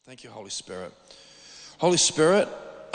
Thank you, Holy Spirit. Holy Spirit,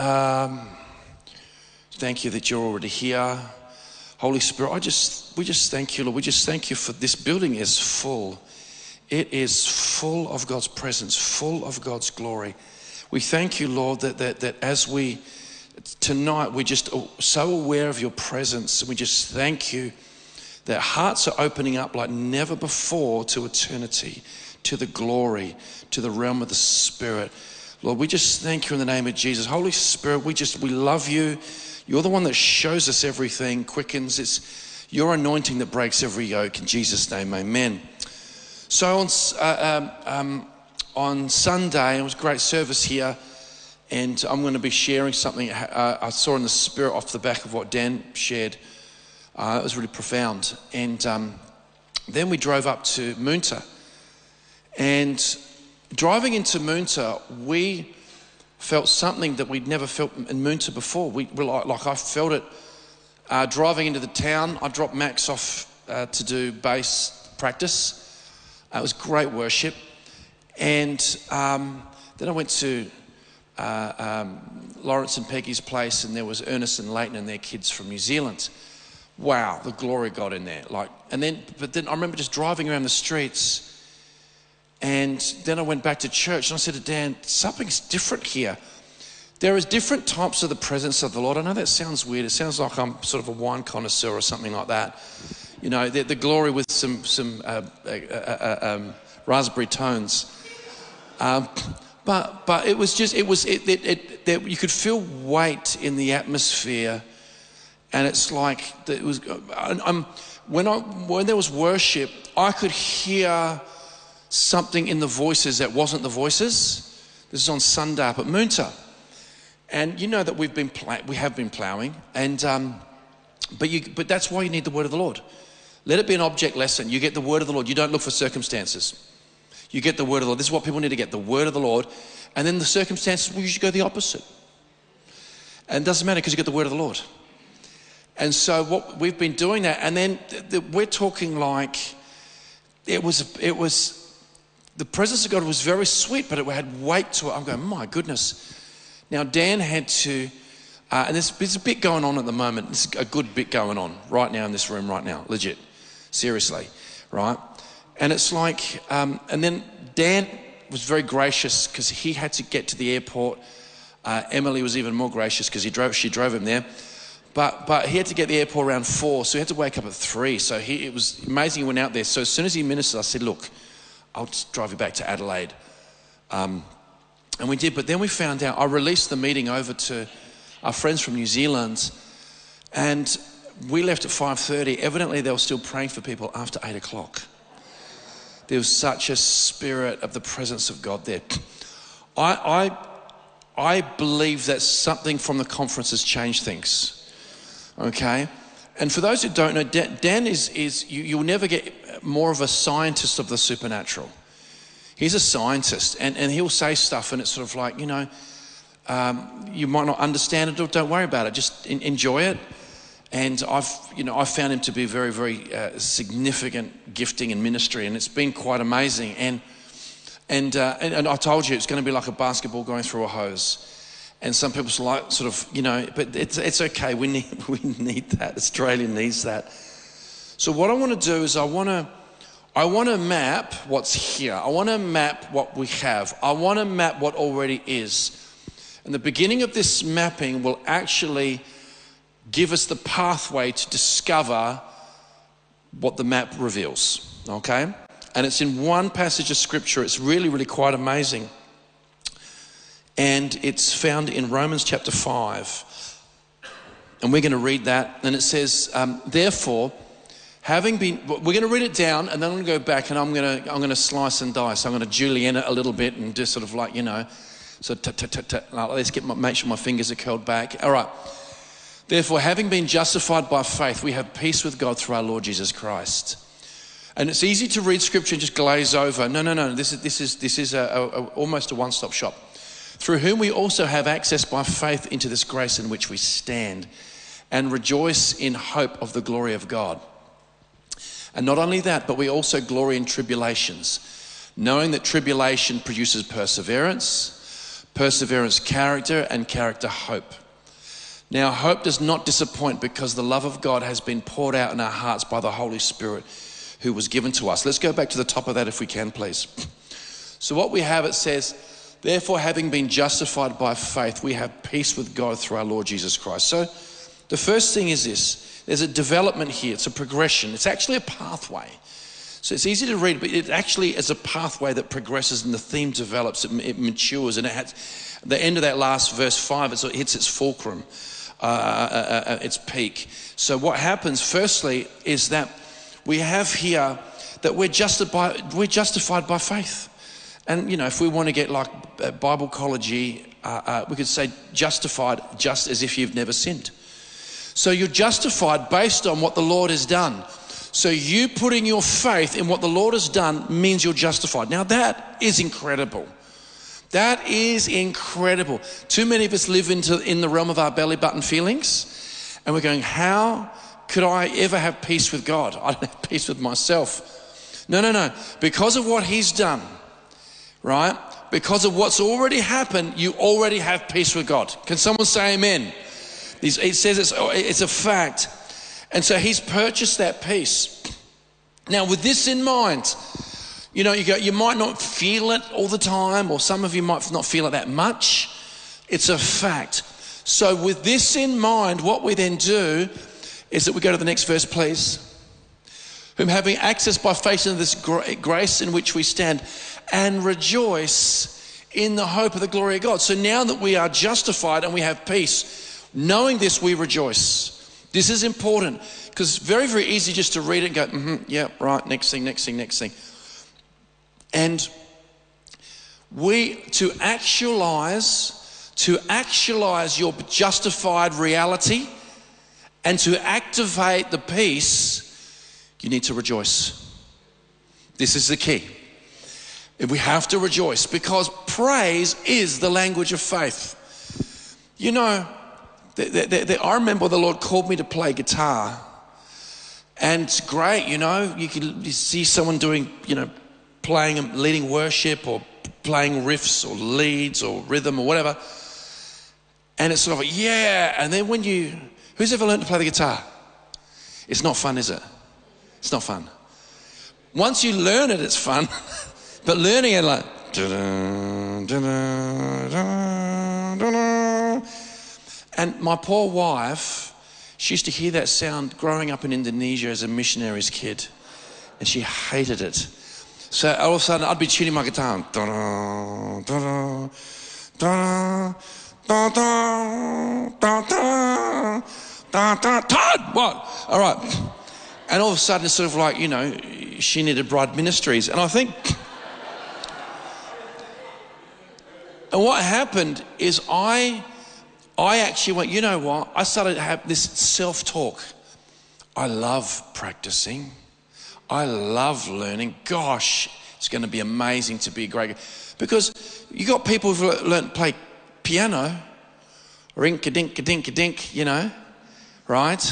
thank you that you're already here. Holy Spirit, we just thank you, Lord. We just thank you for this building is full. It is full of God's presence, full of God's glory. We thank you, Lord, that as we, tonight, we're just so aware of your presence. We just thank you that hearts are opening up like never before to eternity, to the glory, to the realm of the Spirit. Lord, we just thank you in the name of Jesus. Holy Spirit, we love you. You're the one that shows us everything, quickens. It's your anointing that breaks every yoke. In Jesus' name, amen. So on Sunday, it was a great service here, and I'm going to be sharing something I saw in the Spirit off the back of what Dan shared. It was really profound. And then we drove up to Moonta. And driving into Moonta, we felt something that we'd never felt in Moonta before. We were like I felt it driving into the town. I dropped Max off to do bass practice. It was great worship. And then I went to Lawrence and Peggy's place, and there was Ernest and Leighton and their kids from New Zealand. Wow, the glory got in there. But then I remember just driving around the streets, and then I went back to church, and I said to Dan, something's different here. There is different types of the presence of the Lord. I know that sounds weird. It sounds like I'm sort of a wine connoisseur or something like that. You know, the glory with some raspberry tones. But it was just, you could feel weight in the atmosphere. And it's like, it was, when there was worship, I could hear something in the voices that wasn't the voices. This is on Sunday up at Moonta. And you know that we have been ploughing, and but that's why you need the word of the Lord. Let it be an object lesson. You get the word of the Lord. You don't look for circumstances. You get the word of the Lord. This is what people need to get, the word of the Lord. And then the circumstances, well, you should go the opposite. And it doesn't matter because you get the word of the Lord. And so what we've been doing that, and then we're talking like it was the presence of God was very sweet, but it had weight to it. I'm going, my goodness. Now Dan had to, and there's a bit going on at the moment. There's a good bit going on right now in this room right now, legit, seriously, right? And it's like, and then Dan was very gracious because he had to get to the airport. Emily was even more gracious because she drove him there. But he had to get to the airport around 4, so he had to wake up at 3. So it was amazing he went out there. So as soon as he ministered, I said, look, I'll just drive you back to Adelaide. And we did, but then we found out, I released the meeting over to our friends from New Zealand, and we left at 5:30. Evidently, they were still praying for people after 8 o'clock. There was such a spirit of the presence of God there. I believe that something from the conference has changed things. Okay, and for those who don't know, Dan is you'll never get more of a scientist of the supernatural. He's a scientist, and he'll say stuff, and it's sort of like, you know, you might not understand it, or don't worry about it, just enjoy it. And I've found him to be very, very significant gifting and ministry, and it's been quite amazing. And I told you it's going to be like a basketball going through a hose. And some people like sort of, you know, but it's okay. We need that. Australia needs that. So what I want to do is I want to map what's here. I want to map what we have. I want to map what already is. And the beginning of this mapping will actually give us the pathway to discover what the map reveals. Okay? And it's in one passage of scripture. It's really, really quite amazing. And it's found in Romans chapter 5. And we're going to read that. And it says, therefore, we're going to read it down, and then I'm going to go back, and I'm going to slice and dice. I'm going to julienne it a little bit and just sort of like, you know, so let's make sure my fingers are curled back. All right. Therefore, having been justified by faith, we have peace with God through our Lord Jesus Christ. And it's easy to read scripture and just glaze over. No. This is almost a one-stop shop. Through whom we also have access by faith into this grace in which we stand and rejoice in hope of the glory of God. And not only that, but we also glory in tribulations, knowing that tribulation produces perseverance, perseverance character, and character hope. Now, hope does not disappoint because the love of God has been poured out in our hearts by the Holy Spirit who was given to us. Let's go back to the top of that if we can, please. So what we have, it says, therefore, having been justified by faith, we have peace with God through our Lord Jesus Christ. So the first thing is this. There's a development here. It's a progression. It's actually a pathway. So it's easy to read, but it actually is a pathway that progresses and the theme develops, it matures, and it has, the end of that last verse 5, it hits its fulcrum, its peak. So what happens firstly is that we have here that we're justified by faith. And, you know, if we want to get like Bible ecology, we could say justified just as if you've never sinned. So you're justified based on what the Lord has done. So you putting your faith in what the Lord has done means you're justified. Now that is incredible. That is incredible. Too many of us live in the realm of our belly button feelings, and we're going, how could I ever have peace with God? I don't have peace with myself. No. Because of what he's done, right? Because of what's already happened, you already have peace with God. Can someone say amen? It says it's a fact. And so he's purchased that peace. Now with this in mind, you know, you might not feel it all the time, or some of you might not feel it that much. It's a fact. So with this in mind, what we then do is that we go to the next verse, please. Whom having access by faith into this grace in which we stand and rejoice in the hope of the glory of God. So now that we are justified and we have peace, knowing this, we rejoice. This is important because it's very, very easy just to read it and go, yeah, right, next thing. And to actualize your justified reality and to activate the peace, you need to rejoice. This is the key. We have to rejoice because praise is the language of faith. You know, I remember the Lord called me to play guitar, and it's great, you know, you see someone doing, you know, playing and leading worship or playing riffs or leads or rhythm or whatever, and it's sort of like, yeah, and then who's ever learned to play the guitar? It's not fun, is it? It's not fun. Once you learn it, it's fun, but learning it like, and my poor wife, she used to hear that sound growing up in Indonesia as a missionary's kid, and she hated it. So all of a sudden, I'd be tuning my guitar. Todd, what? All right. And all of a sudden, it's sort of like, you know, she needed Bride Ministries. And I think, and what happened is I actually went, you know what? I started to have this self-talk. I love practicing. I love learning. Gosh, it's going to be amazing to be a great guy. Because you got people who've learned to play piano, rink-a-dink-a-dink-a-dink, you know, right?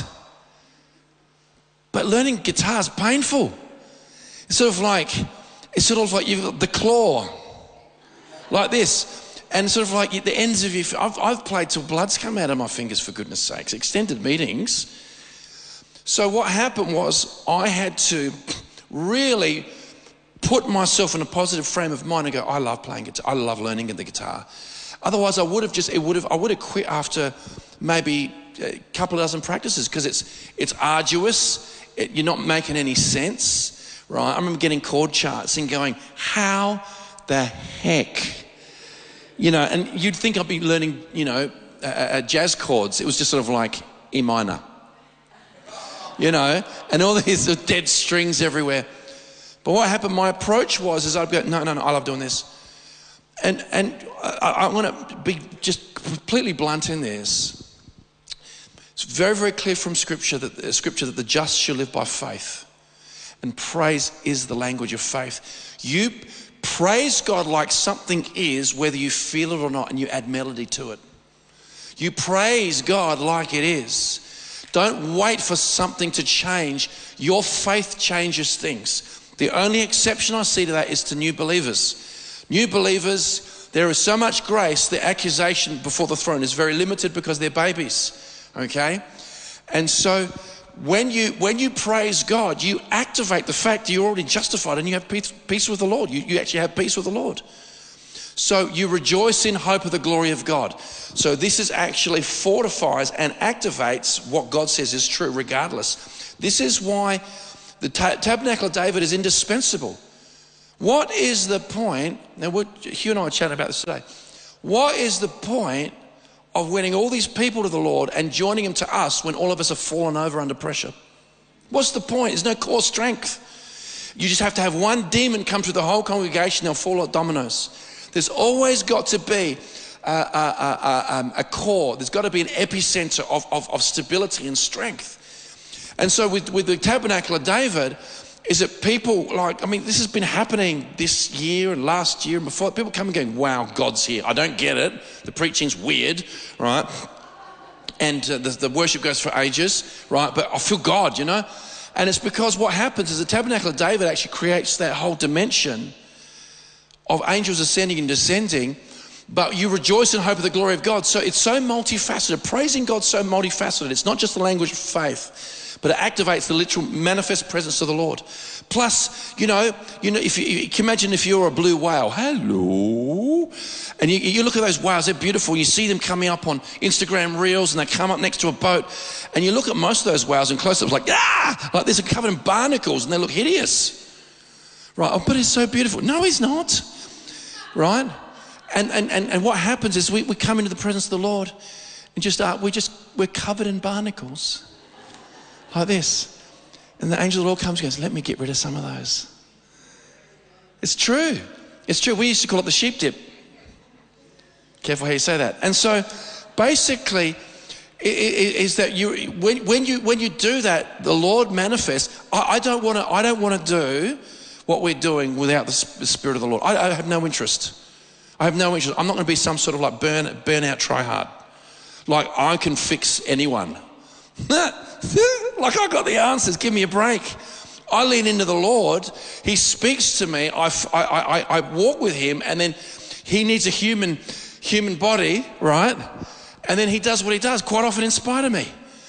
But learning guitar is painful. It's sort of like you've got the claw, like this. And sort of like the ends of your, I've played till blood's come out of my fingers, for goodness sakes, extended meetings. So what happened was I had to really put myself in a positive frame of mind and go, I love playing guitar, I love learning the guitar. Otherwise I would have quit after maybe a couple of dozen practices because it's arduous, you're not making any sense, right? I remember getting chord charts and going, how the heck? You know, and you'd think I'd be learning, you know, jazz chords. It was just sort of like E minor, you know, and all these dead strings everywhere. But what happened, my approach was I'd go, no, I love doing this. And I want to be just completely blunt in this. It's very, very clear from Scripture that the just shall live by faith. And praise is the language of faith. You praise God like something is, whether you feel it or not, and you add melody to it. You praise God like it is. Don't wait for something to change. Your faith changes things. The only exception I see to that is to new believers. New believers, there is so much grace, the accusation before the throne is very limited because they're babies, okay? And so when you praise God, you activate the fact that you're already justified and you have peace with the Lord. You actually have peace with the Lord. So you rejoice in hope of the glory of God. So this is actually fortifies and activates what God says is true regardless. This is why the tabernacle of David is indispensable. What is the point? Now, Hugh and I were chatting about this today. What is the point of winning all these people to the Lord and joining them to us when all of us have fallen over under pressure? What's the point? There's no core strength. You just have to have one demon come through the whole congregation, they'll fall like dominoes. There's always got to be a core. There's got to be an epicenter of stability and strength. And so with the tabernacle of David, is that people this has been happening this year and last year and before. People come and going, wow, God's here. I don't get it. The preaching's weird, right? And the worship goes for ages, right? But I feel God, you know? And it's because what happens is the tabernacle of David actually creates that whole dimension of angels ascending and descending, but you rejoice in hope of the glory of God. So it's so multifaceted. Praising God's so multifaceted. It's not just the language of faith, but it activates the literal manifest presence of the Lord. Plus, you know, if you can imagine if you're a blue whale, hello, and you look at those whales, they're beautiful. You see them coming up on Instagram reels and they come up next to a boat, and you look at most of those whales in close-ups like this are covered in barnacles and they look hideous. Right, oh, but it's so beautiful. No, he's not. Right? And what happens is we come into the presence of the Lord and we're covered in barnacles. Like this. And the angel of the Lord comes and goes, let me get rid of some of those. It's true. It's true. We used to call it the sheep dip. Careful how you say that. And so basically is that when you do that, the Lord manifests. I don't want to do what we're doing without the Spirit of the Lord. I have no interest. I'm not going to be some sort of like burnout try hard. Like I can fix anyone. Like I got the answers. Give me a break. I lean into the Lord. He speaks to me. I walk with him, and then he needs a human body, right? And then he does what he does, quite often in spite of me.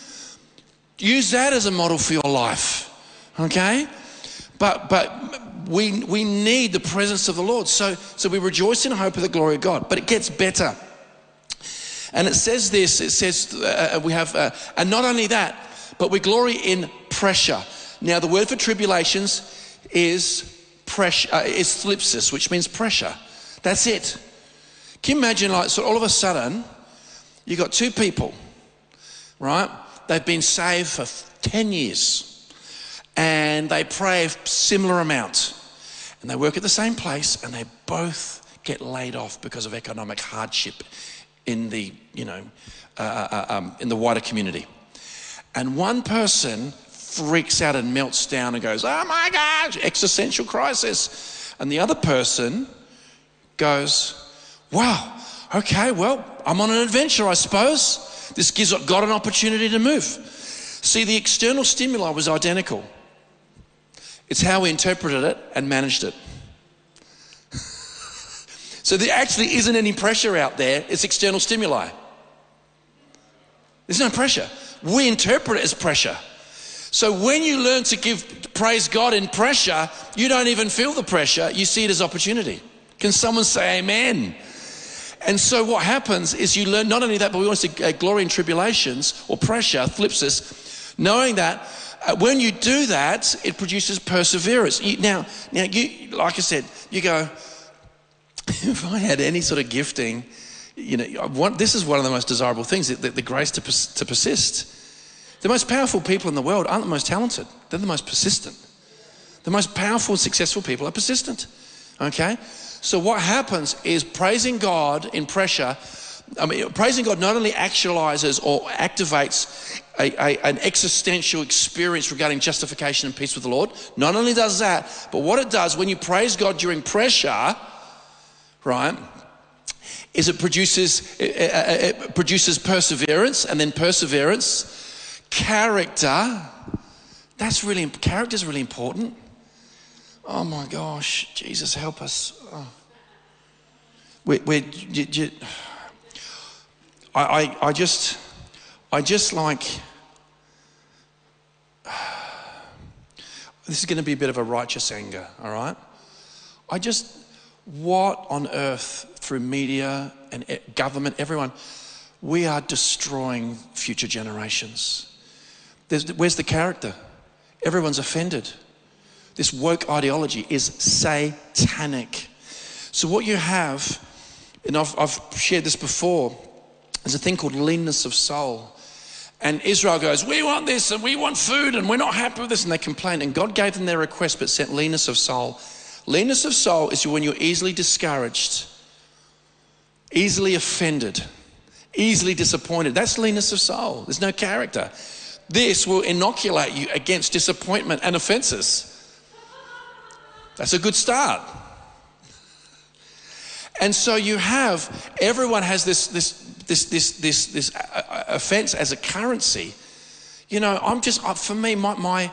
Use that as a model for your life, okay? But we need the presence of the Lord. So we rejoice in hope of the glory of God. But it gets better. And it says this, we have, and not only that, but we glory in pressure. Now the word for tribulations is pressure, is thlipsis, which means pressure. That's it. Can you imagine, like, so all of a sudden, you got two people, right? They've been saved for 10 years. And they pray a similar amount. And they work at the same place, and they both get laid off because of economic hardship in the, in the wider community. And one person freaks out and melts down and goes, oh my gosh, existential crisis. And the other person goes, wow, okay, well, I'm on an adventure, I suppose. This gives God an opportunity to move. See, the external stimuli was identical. It's how we interpreted it and managed it. So there actually isn't any pressure out there. It's external stimuli. There's no pressure. We interpret it as pressure. So when you learn to praise God in pressure, you don't even feel the pressure. You see it as opportunity. Can someone say amen? And so what happens is you learn not only that, but we want to see glory in tribulations or pressure, thlipsis, knowing that when you do that, it produces perseverance. Now, you, like I said, you go, if I had any sort of gifting, this is one of the most desirable things, the grace to persist. The most powerful people in the world aren't the most talented. They're the most persistent. The most powerful and successful people are persistent. Okay? So what happens is praising God in pressure, praising God not only actualizes or activates an existential experience regarding justification and peace with the Lord. Not only does that, but what it does when you praise God during pressure, right, is it produces perseverance, and then perseverance, character. Character is really important. Oh my gosh, Jesus, help us. Oh. I just like, this is going to be a bit of a righteous anger, all right? What on earth, through media and government, everyone, we are destroying future generations. Where's the character? Everyone's offended. This woke ideology is satanic. So what you have, and I've shared this before, there's a thing called leanness of soul. And Israel goes, we want this and we want food and we're not happy with this. And they complain. And God gave them their request but sent leanness of soul. Leanness of soul is when you're easily discouraged, easily offended, easily disappointed. That's leanness of soul. There's no character. This will inoculate you against disappointment and offenses. That's a good start. And so you have, everyone has this offense as a currency. You know, for me, my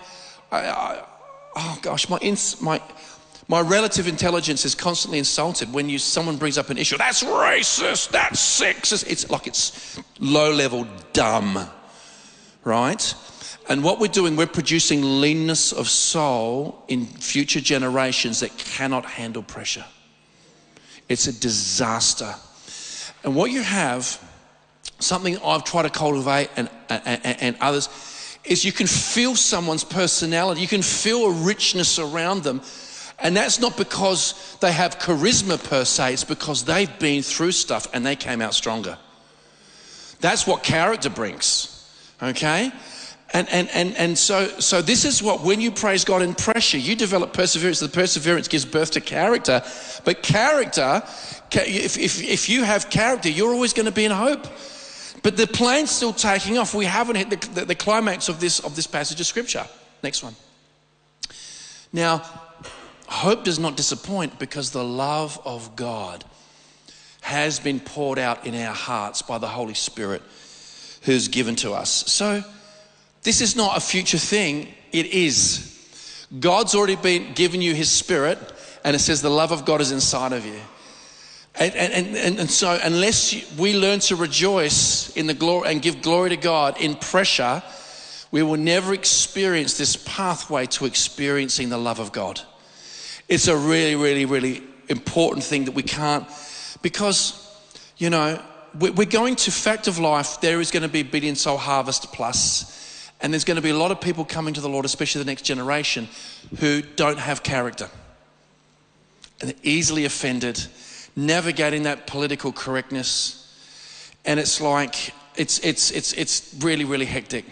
relative intelligence is constantly insulted when someone brings up an issue. That's racist, that's sexist. It's like it's low-level dumb, right? And what we're doing, we're producing leanness of soul in future generations that cannot handle pressure. It's a disaster. And what you have, something I've tried to cultivate and others, is you can feel someone's personality. You can feel a richness around them. And that's not because they have charisma per se, it's because they've been through stuff and they came out stronger. That's what character brings, okay? And so this is what, when you praise God in pressure, you develop perseverance. The perseverance gives birth to character. But character, if you have character, you're always going to be in hope. But the plane's still taking off. We haven't hit the climax of this passage of scripture. Next one. Now, hope does not disappoint because the love of God has been poured out in our hearts by the Holy Spirit who's given to us. So this is not a future thing, it is. God's already been given you his Spirit, and it says the love of God is inside of you. And so unless we learn to rejoice in the glory and give glory to God in pressure, we will never experience this pathway to experiencing the love of God. It's a really, really, really important thing that we can't, because, you know, we're going to Fact of Life. There is going to be a Billion Soul Harvest Plus. And there's going to be a lot of people coming to the Lord, especially the next generation, who don't have character. And they're easily offended, navigating that political correctness. And it's like, it's really, really hectic.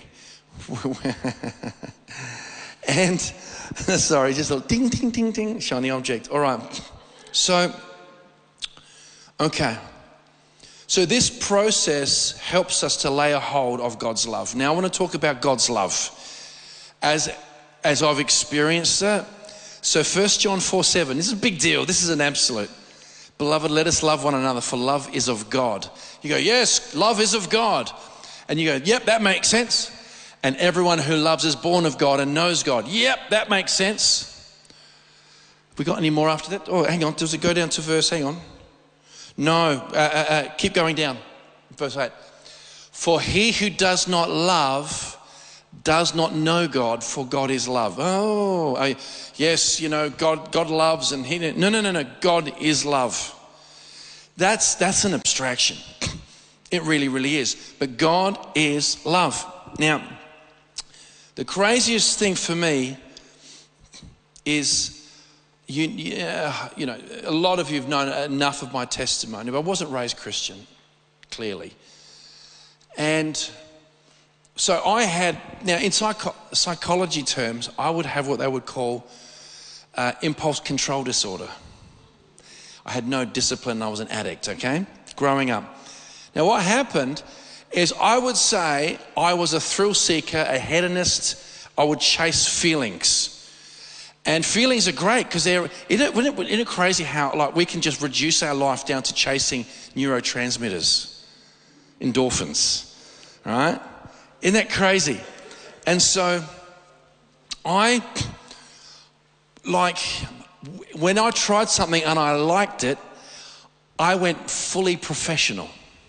And, sorry, just a little ding, ding, ding, ding, shiny object. All right. So, okay. So this process helps us to lay a hold of God's love. Now I want to talk about God's love as I've experienced it. So 1 John 4:7, this is a big deal. This is an absolute. Beloved, let us love one another, for love is of God. You go, yes, love is of God. And you go, yep, that makes sense. And everyone who loves is born of God and knows God. Yep, that makes sense. We got any more after that? Oh, hang on, does it go down to verse, hang on. No, keep going down. Verse 8. For he who does not love does not know God, for God is love. Yes, you know, God loves and he... No. God is love. That's an abstraction. It really, really is. But God is love. Now, the craziest thing for me is... You know, a lot of you have known enough of my testimony, but I wasn't raised Christian, clearly. And so I had, now in psychology terms, I would have what they would call impulse control disorder. I had no discipline, I was an addict, okay, growing up. Now what happened is I would say I was a thrill seeker, a hedonist. I would chase feelings. And feelings are great because isn't it crazy how like we can just reduce our life down to chasing neurotransmitters, endorphins, right? Isn't that crazy? And so I like when I tried something and I liked it, I went fully professional.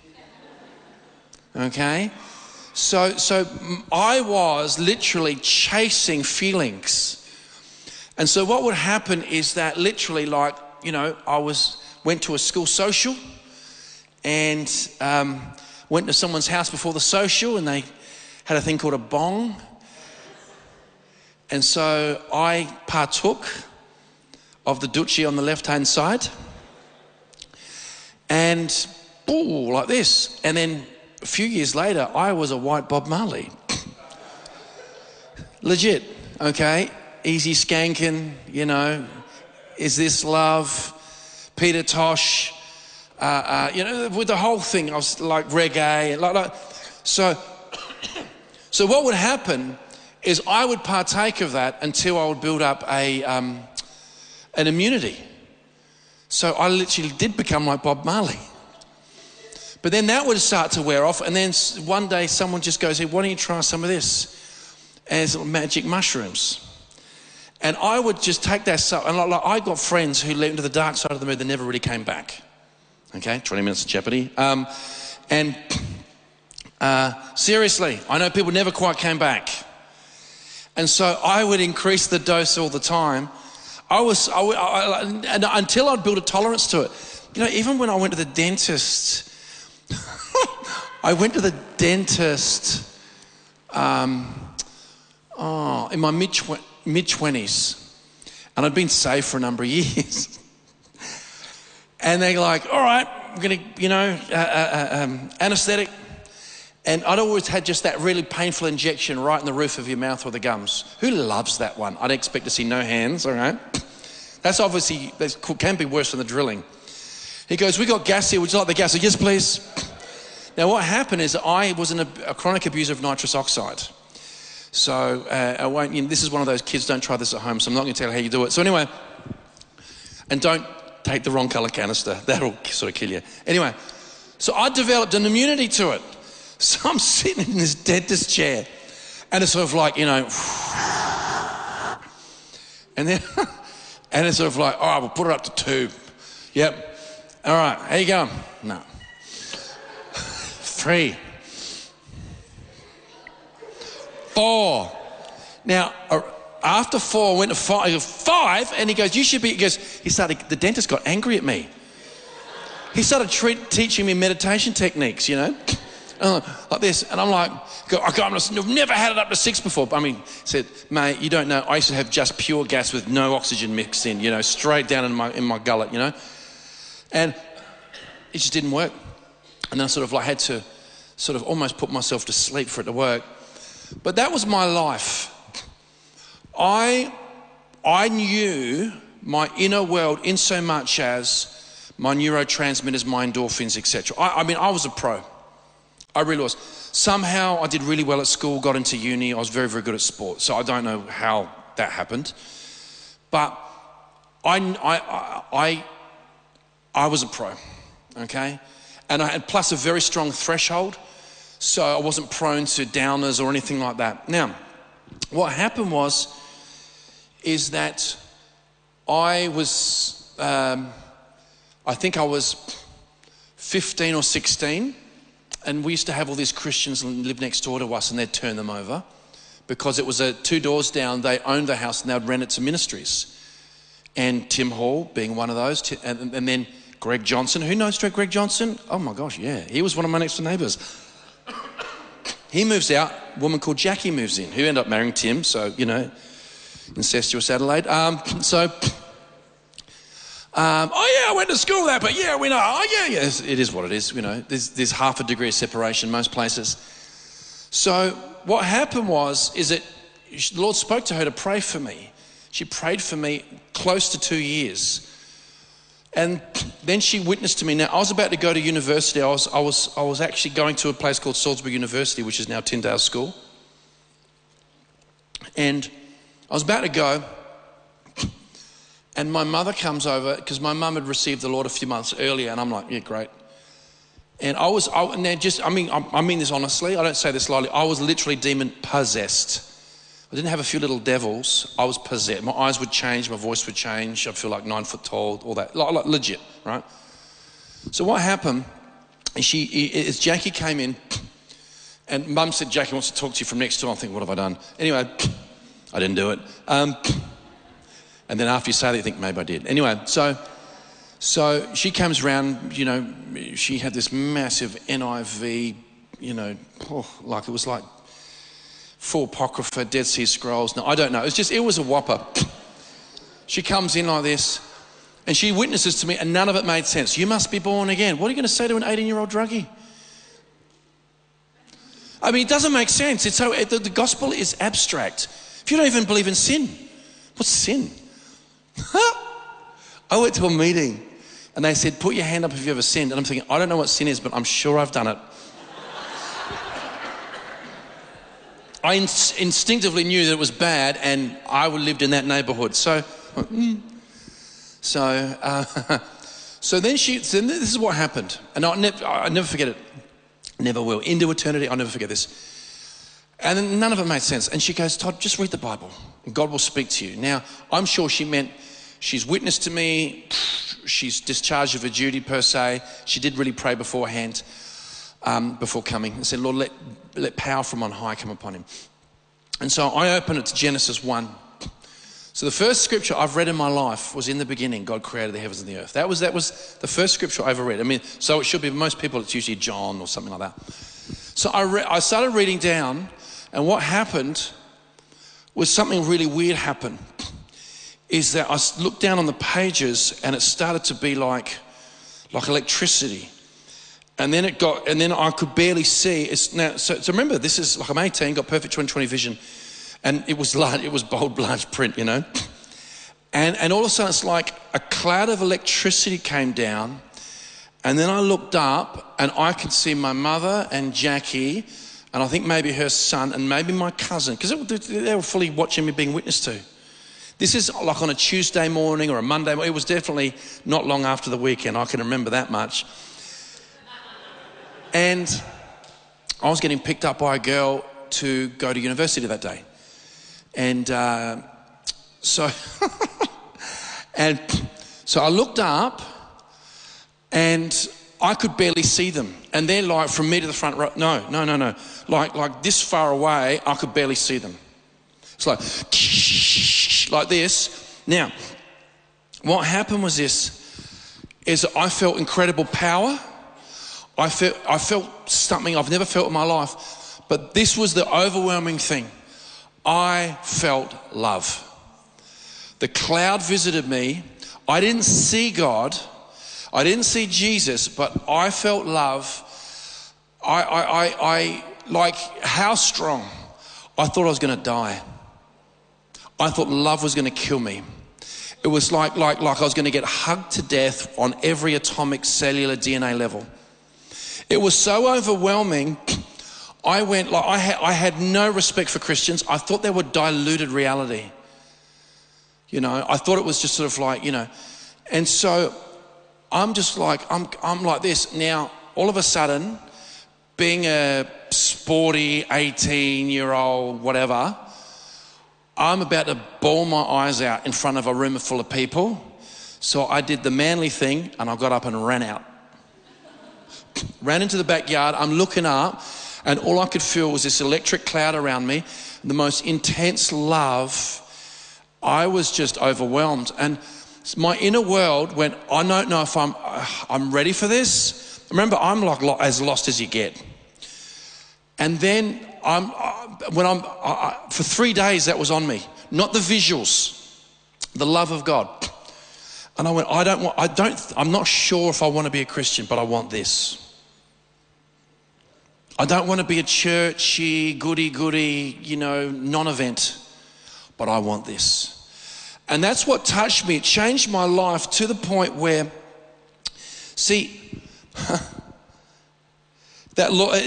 Okay? So I was literally chasing feelings. And so what would happen is that literally, like, you know, went to a school social and went to someone's house before the social, and they had a thing called a bong. And so I partook of the dutchie on the left-hand side, and like this. And then a few years later, I was a white Bob Marley. Legit, okay? Easy skanking, you know, Is This Love, Peter Tosh, you know, with the whole thing. I was like reggae, like. So what would happen is I would partake of that until I would build up an immunity. So I literally did become like Bob Marley. But then that would start to wear off, and then one day someone just goes, hey, why don't you try some of this? And it's magic mushrooms. And I would just take that stuff, and like I got friends who went into the dark side of the moon that never really came back. Okay, 20 minutes of jeopardy. Seriously, I know people never quite came back. And so I would increase the dose all the time. And until I'd build a tolerance to it. You know, even when I went to the dentist, in my mid-20s, and I'd been saved for a number of years. And they're like, all right, I'm going to, you know, anesthetic. And I'd always had just that really painful injection right in the roof of your mouth or the gums. Who loves that one? I'd expect to see no hands, all right? That can be worse than the drilling. He goes, we got gas here, would you like the gas? I said, yes, please. Now, what happened is I was a chronic abuser of nitrous oxide. So this is one of those kids, don't try this at home, so I'm not going to tell you how you do it. So anyway, and don't take the wrong colour canister. That'll sort of kill you. Anyway, so I developed an immunity to it. So I'm sitting in this dentist chair, and it's sort of like, you know, and then, and it's sort of like, all right, we'll put it up to 2. Yep. All right, how you going? No. 3. 4. Now, after 4, I went to 5. 5, and he goes, you should be, the dentist got angry at me. He started teaching me meditation techniques, you know, like this. And I'm like, I've never had it up to 6 before. I mean, he said, mate, you don't know, I used to have just pure gas with no oxygen mixed in, you know, straight down in my gullet, you know. And it just didn't work. And then I sort of like had to sort of almost put myself to sleep for it to work. But that was my life. I knew my inner world in so much as my neurotransmitters, my endorphins, etc. I mean, I was a pro. I really was. Somehow I did really well at school, got into uni. I was very, very good at sport. So I don't know how that happened. But I was a pro, okay? And I had plus a very strong threshold. So I wasn't prone to downers or anything like that. Now, what happened is that I was, I think I was 15 or 16, and we used to have all these Christians live next door to us, and they'd turn them over because it was 2 doors down. They owned the house and they'd rent it to ministries. And Tim Hall being one of those, and then Greg Johnson. Who knows Greg Johnson? Oh my gosh, yeah. He was one of my next door neighbours. He moves out, a woman called Jackie moves in, who ended up marrying Tim, so, you know, incestuous Adelaide. Oh yeah, I went to school there, but yeah, we know, oh yeah, it is what it is, you know, there's half a degree of separation most places. So what happened is that the Lord spoke to her to pray for me. She prayed for me close to 2 years. And then she witnessed to me. Now, I was about to go to university. I was actually going to a place called Salisbury University, which is now Tyndale School. And I was about to go, and my mother comes over, because my mum had received the Lord a few months earlier, and I'm like, yeah, great. And I mean this honestly, I don't say this lightly, I was literally demon possessed. I didn't have a few little devils. I was possessed. My eyes would change, my voice would change. I'd feel like 9 foot tall, all that, like legit, right? So what happened is Jackie came in, and Mum said, Jackie wants to talk to you from next door. I'm thinking, what have I done? Anyway, I didn't do it. And then after you say that, you think, maybe I did. Anyway, so she comes around, you know, she had this massive NIV, you know, like it was like full Apocrypha, Dead Sea Scrolls. No, I don't know. It was a whopper. She comes in like this, and she witnesses to me, and none of it made sense. You must be born again. What are you going to say to an 18-year-old druggie? I mean, it doesn't make sense. It's so the gospel is abstract. If you don't even believe in sin, what's sin? I went to a meeting, and they said, put your hand up if you've ever sinned. And I'm thinking, I don't know what sin is, but I'm sure I've done it. I instinctively knew that it was bad, and I lived in that neighborhood. So then this is what happened. And I'll never forget it. Never will. Into eternity, I'll never forget this. And then none of it made sense. And she goes, Todd, just read the Bible, and God will speak to you. Now, I'm sure she meant she's witnessed to me. She's discharged of her duty, per se. She did really pray beforehand. Before coming, and said, Lord, let power from on high come upon him. And so I opened it to Genesis 1. So the first scripture I've read in my life was, in the beginning, God created the heavens and the earth. That was the first scripture I ever read. I mean, so it should be, most people, it's usually John or something like that. So I started reading down, and what happened was something really weird happened. Is that I looked down on the pages, and it started to be like electricity. And then I could barely see. So remember, this is like, I'm 18, got perfect 20/20 vision, and it was large, it was bold, large print, you know. And all of a sudden, it's like a cloud of electricity came down, and then I looked up, and I could see my mother and Jackie, and I think maybe her son, and maybe my cousin, because they were fully watching me being witnessed to. This is like on a Tuesday morning or a Monday. It was definitely not long after the weekend. I can remember that much. And I was getting picked up by a girl to go to university that day. And so I looked up, and I could barely see them. And they're like, from me to the front row, no. Like this far away, I could barely see them. It's like this. Now, what happened was is I felt incredible power. I felt something I've never felt in my life, but this was the overwhelming thing. I felt love. The cloud visited me. I didn't see God. I didn't see Jesus, but I felt love. I like, how strong? I thought I was going to die. I thought love was going to kill me. It was like I was going to get hugged to death on every atomic cellular DNA level. It was so overwhelming. I had no respect for Christians. I thought they were diluted reality. You know, I thought it was just sort of like, you know. And so I'm just like, I'm like this. Now, all of a sudden, being a sporty 18-year-old whatever, I'm about to bawl my eyes out in front of a room full of people. So I did the manly thing, and I got up and ran out. Ran into the backyard. I'm looking up, and all I could feel was this electric cloud around me, the most intense love. I was just overwhelmed, and my inner world went, I don't know if I'm ready for this. Remember, I'm like as lost as you get. And then for 3 days that was on me, not the visuals, the love of God. And I went, I'm not sure if I want to be a Christian, but I want this. I don't want to be a churchy, goody, you know, non-event, but I want this. And that's what touched me. It changed my life to the point where, see, that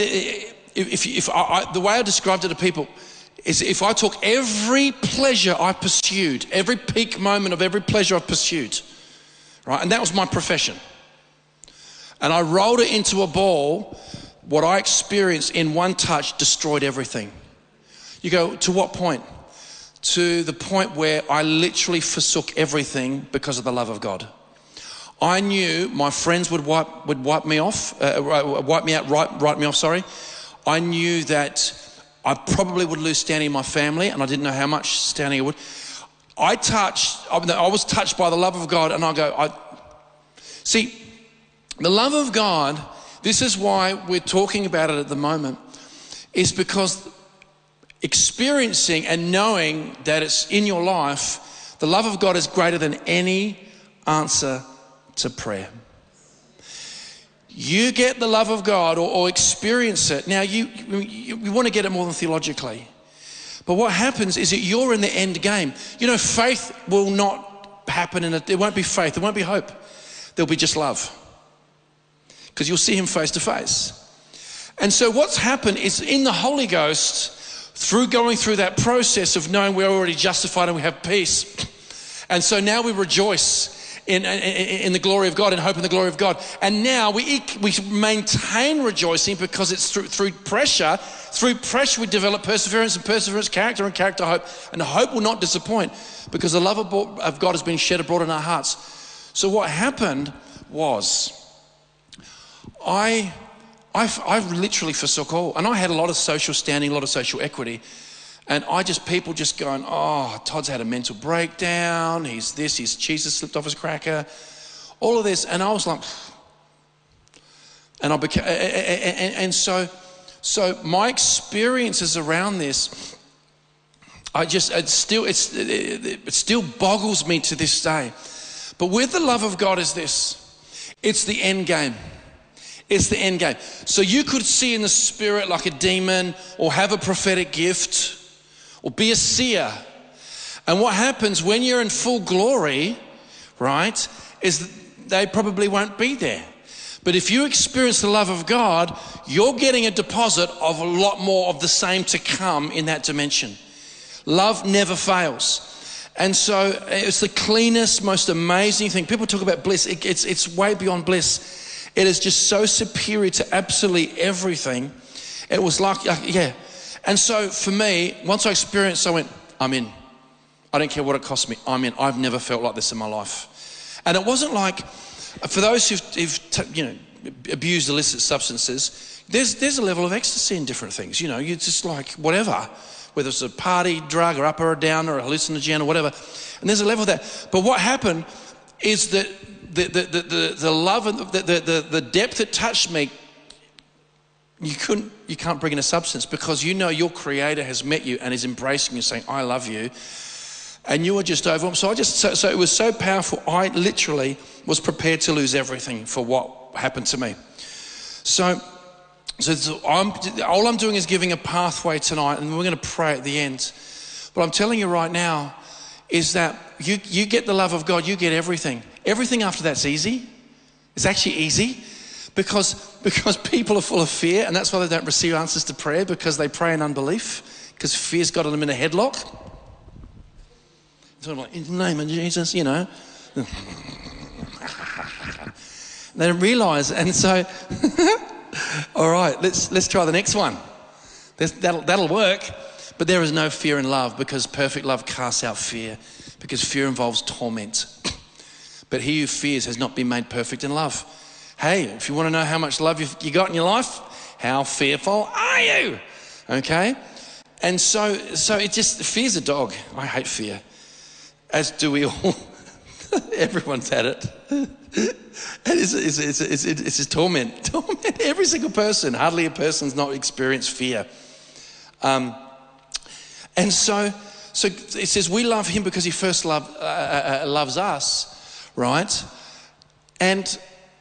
the way I described it to people is, if I took every pleasure I pursued, every peak moment of every pleasure I've pursued, right, and that was my profession, and I rolled it into a ball, what I experienced in one touch destroyed everything. You go, to what point? to the point where I literally forsook everything because of the love of God. I knew my friends would wipe me off, write me off, sorry. I knew that I probably would lose standing in my family, and I didn't know how much standing I would. I was touched by the love of God, and see, the love of God, this is why we're talking about it at the moment, is because experiencing and knowing that it's in your life, the love of God is greater than any answer to prayer. You get the love of God or experience it. Now, you want to get it more than theologically. But what happens is that you're in the end game. You know, faith will not happen there won't be faith, there won't be hope. There'll be just love. Because you'll see him face to face. And so what's happened is in the Holy Ghost, through going through that process of knowing we're already justified and we have peace. And so now we rejoice in the glory of God and hope in the glory of God. And now we maintain rejoicing because it's through pressure. Through pressure we develop perseverance, and perseverance character, and character hope. And hope will not disappoint because the love of God has been shed abroad in our hearts. So what happened was I literally forsook all. And I had a lot of social standing, a lot of social equity. And people just going, oh, Todd's had a mental breakdown. He's this, his cheese has slipped off his cracker. All of this. And I was like, and I became, and so my experiences around this, it still boggles me to this day. But with the love of God is this, it's the end game. It's the end game. So you could see in the spirit like a demon or have a prophetic gift or be a seer. And what happens when you're in full glory, right, is they probably won't be there. But if you experience the love of God, you're getting a deposit of a lot more of the same to come in that dimension. Love never fails. And so it's the cleanest, most amazing thing. People talk about bliss. It's way beyond bliss. It is just so superior to absolutely everything. It was like, yeah. And so for me, once I experienced, I went, I'm in. I don't care what it costs me. I'm in. I've never felt like this in my life. And it wasn't like, for those who've abused illicit substances, there's a level of ecstasy in different things. You know, you're just like whatever, whether it's a party, drug, or up or down, or a hallucinogen, or whatever. And there's a level of that. But what happened is that the love and the depth that touched me, you can't bring in a substance, because you know your Creator has met you and is embracing you, saying, I love you. And you were just overwhelmed. So it was so powerful. I literally was prepared to lose everything for what happened to me. So all I'm doing is giving a pathway tonight, and we're going to pray at the end. But I'm telling you right now is that you get the love of God, you get everything. Everything after that's easy. It's actually easy because people are full of fear, and that's why they don't receive answers to prayer, because they pray in unbelief, because fear's got them in a headlock. So I'm like, in the name of Jesus, you know. They don't realise, and so, all right, let's try the next one. That'll work. But there is no fear in love, because perfect love casts out fear, because fear involves torment. But he who fears has not been made perfect in love. Hey, if you want to know how much love you got in your life, how fearful are you? Okay? And so it just, fear's a dog. I hate fear. As do we all. Everyone's had it. And it's a torment. Every single person. Hardly a person's not experienced fear. And so it says we love him because he first loves us, right? And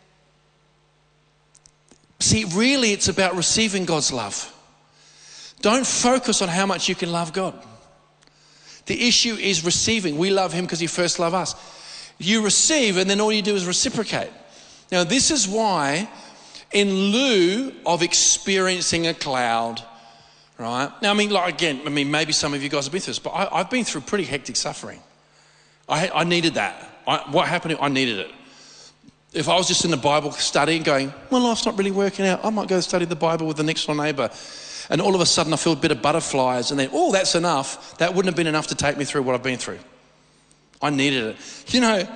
see, really it's about receiving God's love. Don't focus on how much you can love God. The issue is receiving. We love him because he first loved us. You receive, and then all you do is reciprocate. Now, this is why, in lieu of experiencing a cloud, right? Now, maybe some of you guys have been through this, but I've been through pretty hectic suffering. I needed that. What happened? I needed it. If I was just in the Bible study and going, well, life's not really working out, I might go study the Bible with the next door neighbour. And all of a sudden I feel a bit of butterflies, and then, oh, that's enough. That wouldn't have been enough to take me through what I've been through. I needed it. You know,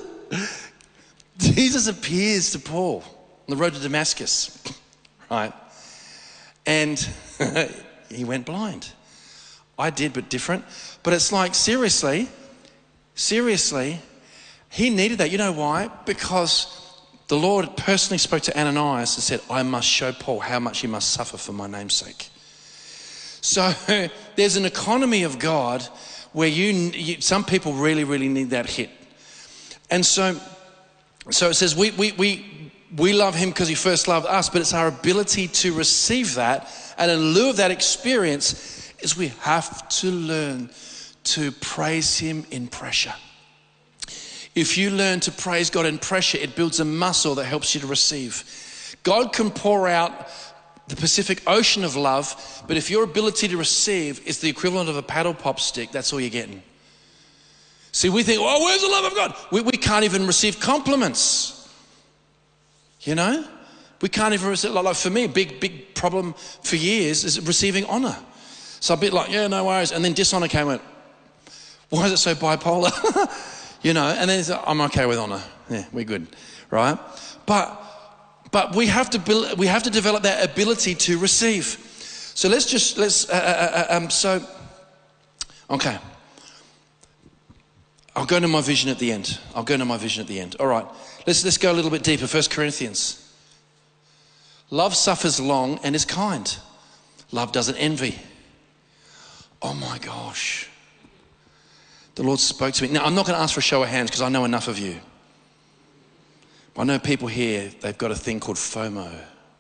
Jesus appears to Paul on the road to Damascus, right? And he went blind. I did, but different. But it's like, seriously, he needed that. You know why? Because the Lord personally spoke to Ananias and said, I must show Paul how much he must suffer for my name's sake. So there's an economy of God where some people really, really need that hit. And so it says we love him because he first loved us, but it's our ability to receive that. And in lieu of that experience is we have to learn to praise him in pressure. If you learn to praise God in pressure, it builds a muscle that helps you to receive. God can pour out the Pacific Ocean of love, but if your ability to receive is the equivalent of a paddle pop stick, that's all you're getting. See, we think, oh, where's the love of God? We can't even receive compliments. You know? We can't even receive, like for me, a big problem for years is receiving honor. So a bit like, yeah, no worries. And then dishonor came and went, why is it so bipolar? You know, and then it's like, I'm okay with honor. Yeah, we're good, right? But we have to develop that ability to receive. So okay. I'll go into my vision at the end. All right, let's go a little bit deeper. 1 Corinthians. Love suffers long and is kind. Love doesn't envy. Oh my gosh. The Lord spoke to me. Now, I'm not going to ask for a show of hands because I know enough of you. I know people here, they've got a thing called FOMO.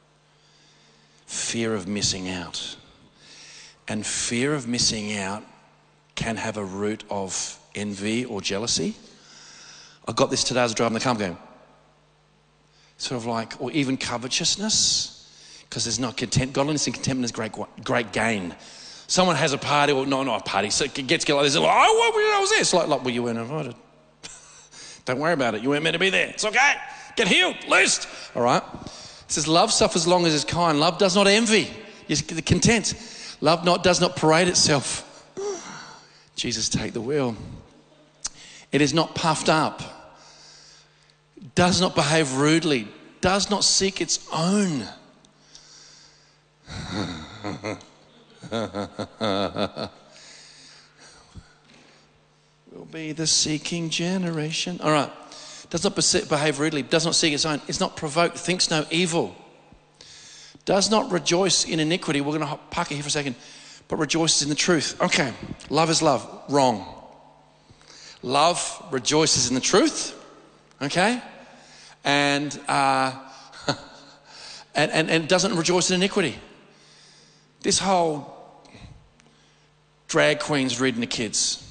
Fear of missing out. And fear of missing out can have a root of envy or jealousy. I got this today as I was driving the car going, sort of like, or even covetousness, because there's not content. Godliness and contentment is great gain. Someone has a party, or not a party, so it gets like this, like, oh, what was this? Like, well, you weren't invited. Don't worry about it. You weren't meant to be there. It's okay. Get healed, loosed. All right. It says, love suffers long as is kind. Love does not envy. Is content. Love does not parade itself. Jesus, take the wheel. It is not puffed up. Does not behave rudely. Does not seek its own. We'll be the seeking generation. All right. Does not behave rudely. Does not seek its own. Is not provoked. Thinks no evil. Does not rejoice in iniquity. We're going to park it here for a second. But rejoices in the truth. Okay. Love is love. Wrong. Love rejoices in the truth. Okay. And doesn't rejoice in iniquity. This whole drag queens reading the kids.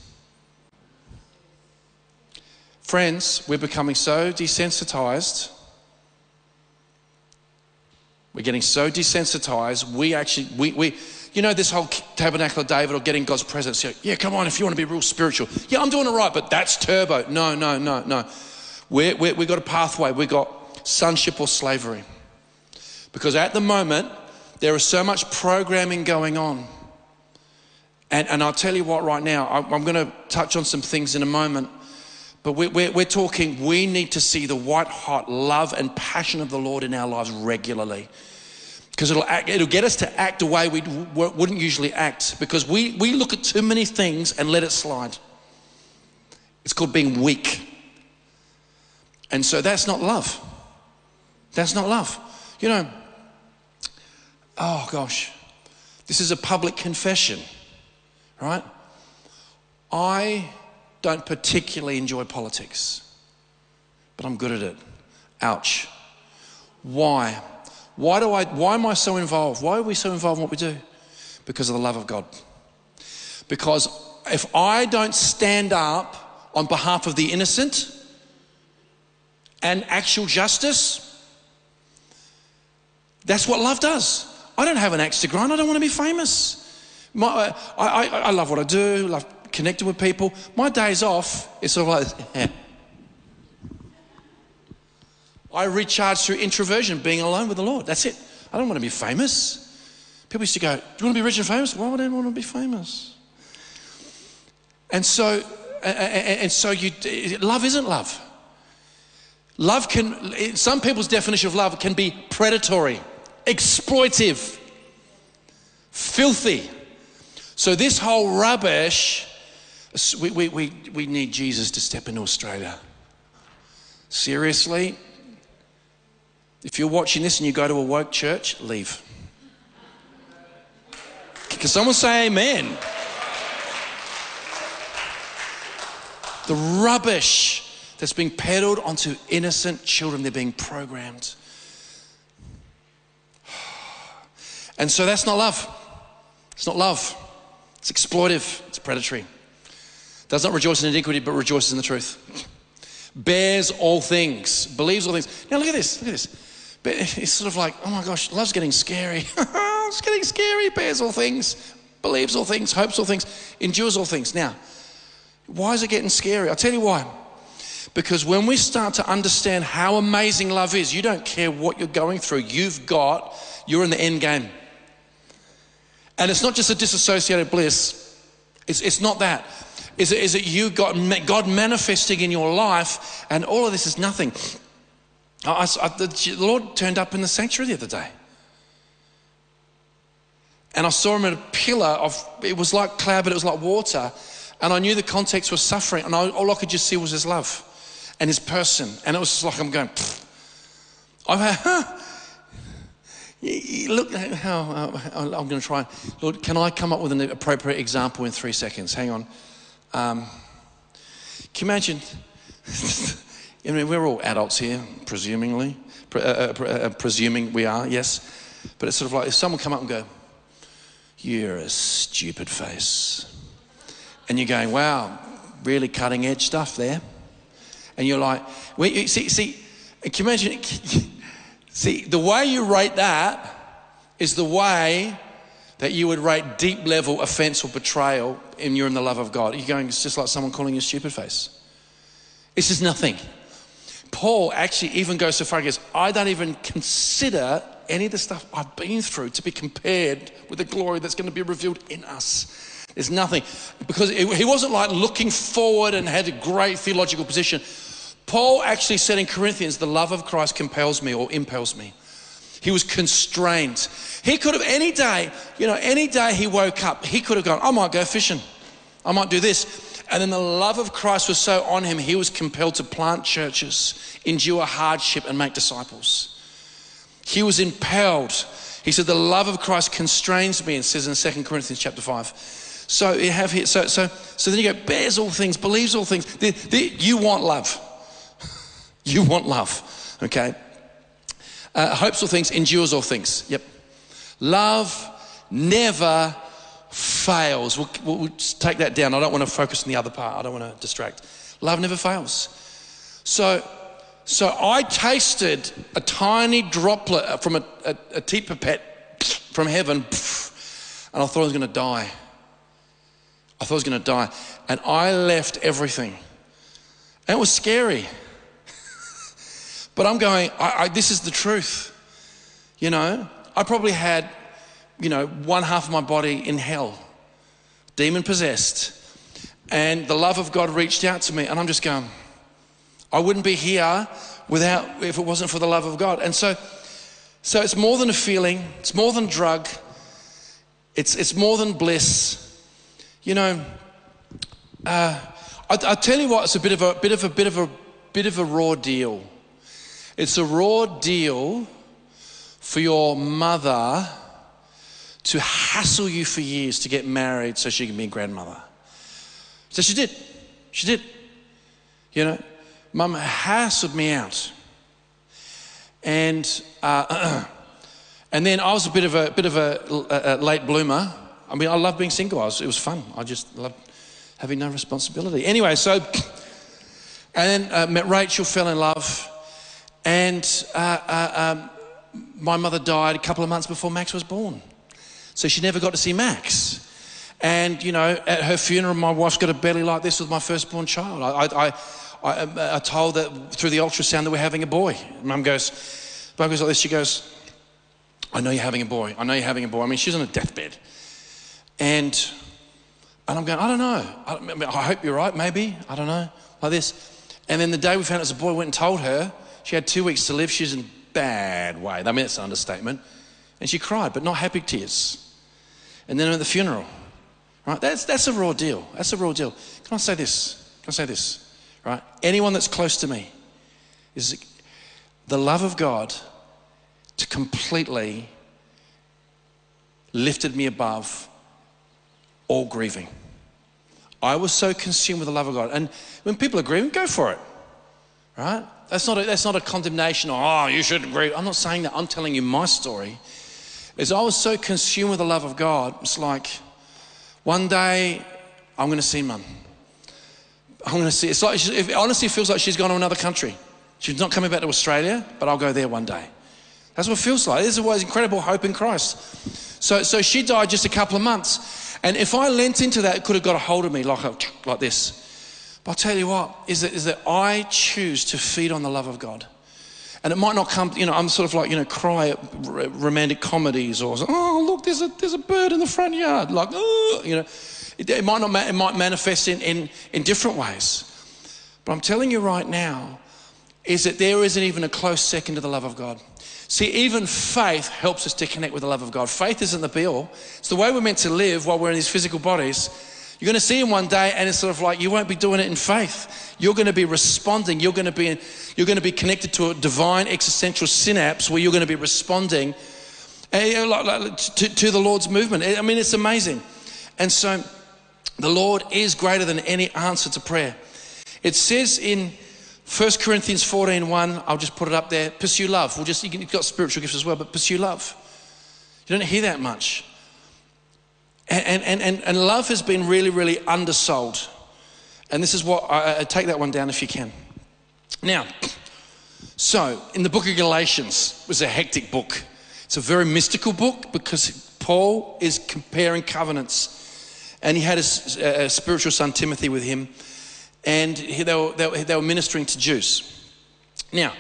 Friends, we're becoming so desensitized. We're getting so desensitized. We you know, this whole Tabernacle of David or getting God's presence. Yeah, come on, if you want to be real spiritual. Yeah, I'm doing it right, but that's turbo. No. We've got a pathway. We've got sonship or slavery. Because at the moment, there is so much programming going on. And I'll tell you what right now, I'm going to touch on some things in a moment. But we're talking, we need to see the white hot love and passion of the Lord in our lives regularly. Because it'll get us to act a way we wouldn't usually act. Because we look at too many things and let it slide. It's called being weak. And so that's not love. That's not love. You know, oh gosh, this is a public confession, right? I don't particularly enjoy politics, but I'm good at it. Ouch. Why? Why am I so involved? Why are we so involved in what we do? Because of the love of God. Because if I don't stand up on behalf of the innocent and actual justice, that's what love does. I don't have an axe to grind. I don't want to be famous. I love what I do, love connecting with people. My days off, it's sort of like, I recharge through introversion, being alone with the Lord. That's it. I don't want to be famous. People used to go, do you want to be rich and famous? Why would anyone want to be famous? And so love isn't love. Love some people's definition of love can be predatory, exploitive, filthy. So this whole rubbish, we need Jesus to step into Australia. Seriously? If you're watching this and you go to a woke church, leave. Can someone say amen? The rubbish that's being peddled onto innocent children, they're being programmed. And so that's not love. It's not love. It's exploitive. It's predatory. Does not rejoice in iniquity, but rejoices in the truth. Bears all things, believes all things. Now look at this, look at this. It's sort of like, oh my gosh, love's getting scary. It's getting scary. Bears all things, believes all things, hopes all things, endures all things. Now, why is it getting scary? I'll tell you why. Because when we start to understand how amazing love is, you don't care what you're going through. You're in the end game. And it's not just a disassociated bliss. It's not that. Is it you got God manifesting in your life, and all of this is nothing. The Lord turned up in the sanctuary the other day. And I saw him at a pillar it was like cloud, but it was like water. And I knew the context was suffering, and all I could just see was his love and his person. And it was just like I'm going, look how I'm going to try. Lord, can I come up with an appropriate example in 3 seconds? Hang on. Can you imagine? I mean, we're all adults here, presuming we are, yes. But it's sort of like if someone come up and go, you're a stupid face. And you're going, wow, really cutting edge stuff there. And you're like, see, can you imagine? See, the way you rate that is the way that you would rate deep level offense or betrayal and you're in the love of God. You're going, it's just like someone calling you a stupid face. It's just nothing. Paul actually even goes so far, he goes, I don't even consider any of the stuff I've been through to be compared with the glory that's going to be revealed in us. There's nothing. Because he wasn't like looking forward and had a great theological position. Paul actually said in Corinthians, the love of Christ compels me or impels me. He was constrained. He could have any day he woke up, he could have gone, I might go fishing. I might do this. And then the love of Christ was so on him, he was compelled to plant churches, endure hardship, and make disciples. He was impelled. He said, the love of Christ constrains me, it says in 2 Corinthians chapter 5. So you have here, so then you go, bears all things, believes all things. You want love. You want love, okay? Hopes all things, endures all things. Yep. Love never fails. We'll take that down. I don't want to focus on the other part. I don't want to distract. Love never fails. So I tasted a tiny droplet from a tea pipette from heaven, and I thought I was going to die. And I left everything. And it was scary. But I'm going, this is the truth. You know, I probably had, one half of my body in hell, demon possessed. And the love of God reached out to me, and I'm just going, I wouldn't be here if it wasn't for the love of God. And so it's more than a feeling, it's more than drug, it's more than bliss. I tell you what, it's a bit of a raw deal. It's a raw deal for your mother to hassle you for years to get married so she can be a grandmother. So she did. Mum hassled me out. And then I was a bit of a late bloomer. I mean, I love being single. It was fun. I just loved having no responsibility. Anyway, and then met Rachel, fell in love. And my mother died a couple of months before Max was born. So she never got to see Max. And, at her funeral, my wife's got a belly like this with my firstborn child. I told that through the ultrasound that we're having a boy. Mum goes like this. She goes, I know you're having a boy. I know you're having a boy. I mean, she's on a deathbed. And I'm going, I don't know. I hope you're right, maybe. I don't know. Like this. And then the day we found out it was a boy, went and told her. She had 2 weeks to live. She's in a bad way. I mean, that's an understatement. And she cried, but not happy tears. And then at the funeral, right? That's a raw deal. That's a raw deal. Can I say this? Right? Anyone that's close to me is the love of God to completely lifted me above all grieving. I was so consumed with the love of God. And when people are grieving, go for it, right? That's not a condemnation or, oh, you shouldn't grieve. I'm not saying that. I'm telling you my story. Is I was so consumed with the love of God, it's like, one day I'm going to see Mum. I'm going to see. It's like, it honestly feels like she's gone to another country. She's not coming back to Australia, but I'll go there one day. That's what it feels like. There's always incredible hope in Christ. So she died just a couple of months. And if I leant into that, it could have got a hold of me like this. But I'll tell you what, is that I choose to feed on the love of God. And it might not come, I'm sort of like, cry at romantic comedies or, oh, look, there's a bird in the front yard. Like, oh, it might manifest in different ways. But I'm telling you right now, is that there isn't even a close second to the love of God. See, even faith helps us to connect with the love of God. Faith isn't the be-all. It's the way we're meant to live while we're in these physical bodies. You're going to see him one day and it's sort of like you won't be doing it in faith. You're going to be responding. You're going to be connected to a divine existential synapse where you're going to be responding to the Lord's movement. I mean, it's amazing. And so the Lord is greater than any answer to prayer. It says in 1 Corinthians 14:1, I'll just put it up there, pursue love. You've got spiritual gifts as well, but pursue love. You don't hear that much. And love has been really, really undersold. And this is what, I take that one down if you can. Now, so in the book of Galatians, it was a hectic book. It's a very mystical book because Paul is comparing covenants. And he had a spiritual son, Timothy, with him. And they were ministering to Jews. Now,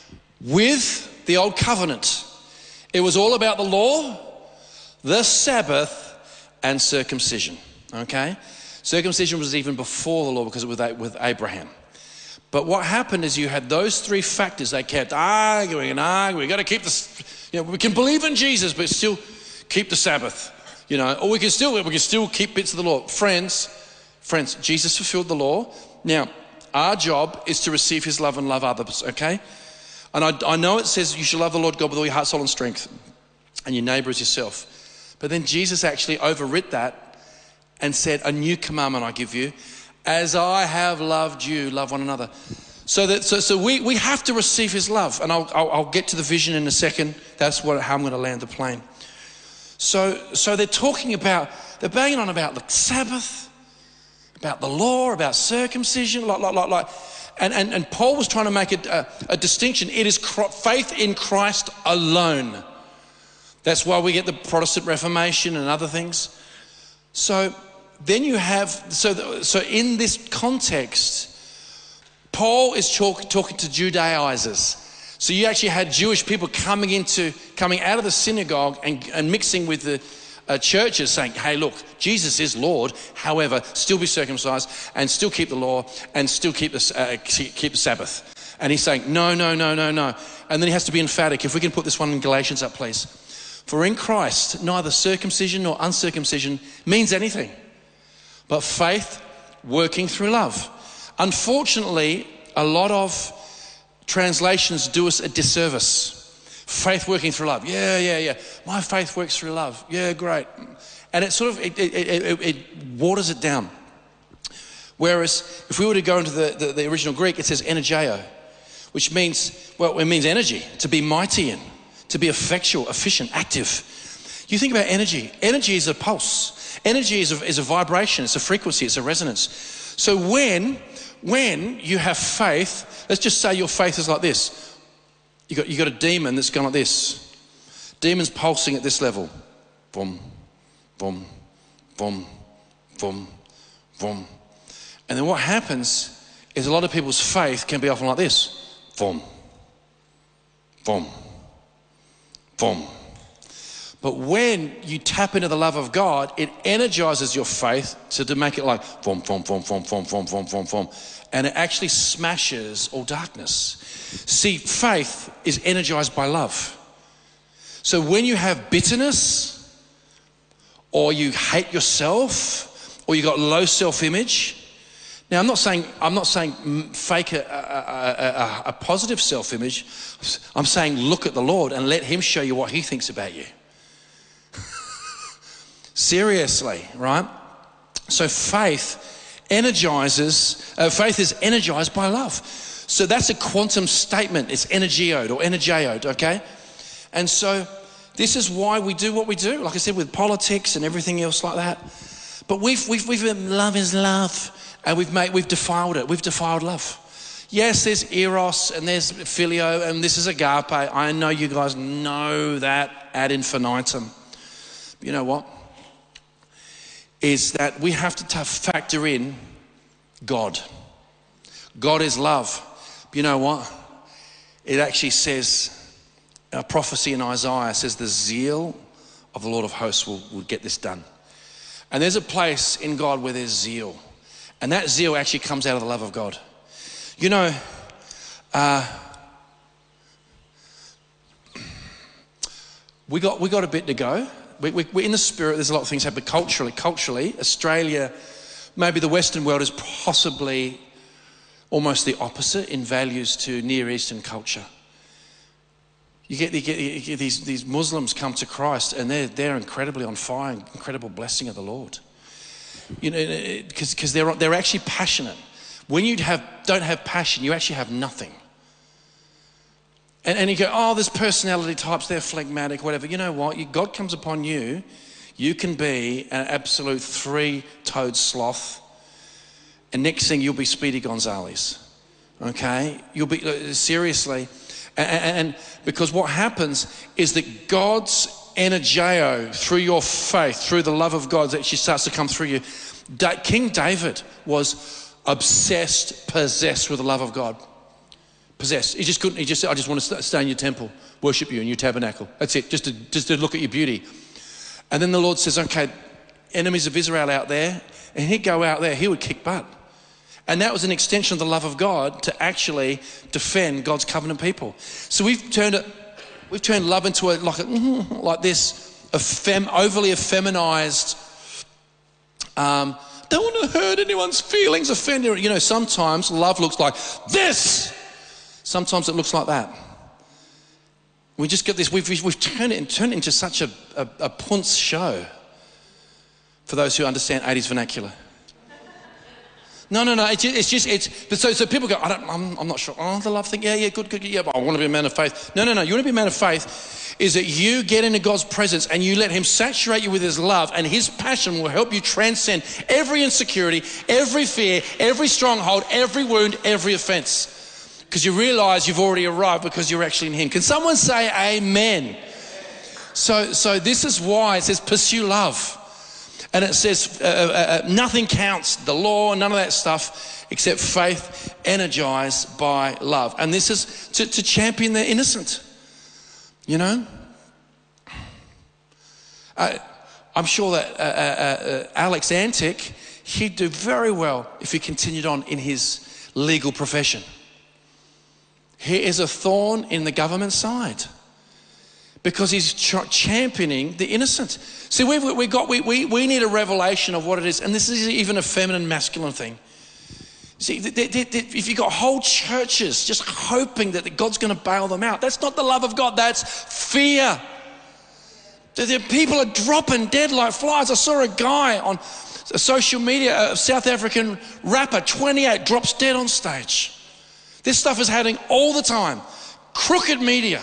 with the old covenant, it was all about the law, the Sabbath, and circumcision, okay? Circumcision was even before the law because it was with Abraham. But what happened is you had those three factors. They kept arguing and arguing. We've got to keep this, we can believe in Jesus, but still keep the Sabbath, or we can still keep bits of the law. Friends, Jesus fulfilled the law. Now, our job is to receive his love and love others, okay? And I know it says you should love the Lord God with all your heart, soul, and strength, and your neighbor as yourself. But then Jesus actually overwrit that and said, a new commandment I give you, as I have loved you, love one another. So we have to receive his love. And I'll get to the vision in a second. That's how I'm going to land the plane. So they're they're banging on about the Sabbath, about the law, about circumcision, and Paul was trying to make a distinction. It is faith in Christ alone. That's why we get the Protestant Reformation and other things. So then you have, so in this context, Paul is talking to Judaizers. So you actually had Jewish people coming out of the synagogue and mixing with the churches saying, hey, look, Jesus is Lord. However, still be circumcised and still keep the law and still keep the Sabbath. And he's saying, no. And then he has to be emphatic. If we can put this one in Galatians up, please. For in Christ, neither circumcision nor uncircumcision means anything, but faith working through love. Unfortunately, a lot of translations do us a disservice. Faith working through love. Yeah. My faith works through love. Yeah, great. And it sort of, it waters it down. Whereas if we were to go into the original Greek, it says energeo, which means, it means energy, to be mighty in, to be effectual, efficient, active. You think about energy. Energy is a pulse. Energy is a vibration. It's a frequency. It's a resonance. So when you have faith, let's just say your faith is like this. You got a demon that's gone like this. Demon's pulsing at this level. Boom, boom, boom, boom, boom. And then what happens is a lot of people's faith can be often like this. Boom, boom, boom. But when you tap into the love of God, it energizes your faith to make it like form, and it actually smashes all darkness. See, faith is energized by love. So when you have bitterness, or you hate yourself, or you got low self-image. Now, I'm not saying fake a positive self-image. I'm saying look at the Lord and let him show you what he thinks about you. Seriously, right? So faith is energized by love. So that's a quantum statement. It's energioed, okay? And so this is why we do what we do, like I said, with politics and everything else like that. But we've love is love, and we've defiled it. We've defiled love. Yes, there's eros and there's phileo and this is agape. I know you guys know that ad infinitum. But you know what? Is that we have to factor in God. God is love. But you know what? It actually says, a prophecy in Isaiah says the zeal of the Lord of hosts will get this done. And there's a place in God where there's zeal. And that zeal actually comes out of the love of God. You know, we got a bit to go. We're in the spirit. There's a lot of things happen culturally. Australia, maybe the Western world is possibly almost the opposite in values to Near Eastern culture. You get these Muslims come to Christ and they're incredibly on fire, incredible blessing of the Lord. You know, because they're actually passionate. When you don't have passion, you actually have nothing. And you go, oh, there's personality types, they're phlegmatic, whatever. You know what? God comes upon you, you can be an absolute three-toed sloth, and next thing you'll be Speedy Gonzales, okay? You'll be, seriously. And because what happens is that God's energio, through your faith, through the love of God, that actually starts to come through you. King David was obsessed, possessed with the love of God. Possessed. He just said, I just want to stay in your temple, worship you in your tabernacle. That's it, just to look at your beauty. And then the Lord says, okay, enemies of Israel out there, and he'd go out there, he would kick butt. And that was an extension of the love of God to actually defend God's covenant people. So we've turned love into like this overly effeminized, don't want to hurt anyone's feelings, offend. You know, sometimes love looks like this. Sometimes it looks like that. We just get this, we've turned it into such a punce show for those who understand 80s vernacular. No, so people go, I'm not sure. Oh, the love thing, yeah, good, yeah, but I want to be a man of faith. No, you want to be a man of faith is that you get into God's presence and you let him saturate you with his love, and his passion will help you transcend every insecurity, every fear, every stronghold, every wound, every offense. Because you realize you've already arrived because you're actually in him. Can someone say amen? So this is why it says pursue love. And it says nothing counts, the law, none of that stuff, except faith energized by love. And this is to champion the innocent, you know. I'm sure that Alex Antic, he'd do very well if he continued on in his legal profession. He is a thorn in the government side because he's championing the innocent. See, we need a revelation of what it is, and this is even a feminine, masculine thing. See, if you've got whole churches just hoping that God's going to bail them out, that's not the love of God, that's fear. The people are dropping dead like flies. I saw a guy on social media, a South African rapper, 28, drops dead on stage. This stuff is happening all the time. Crooked media.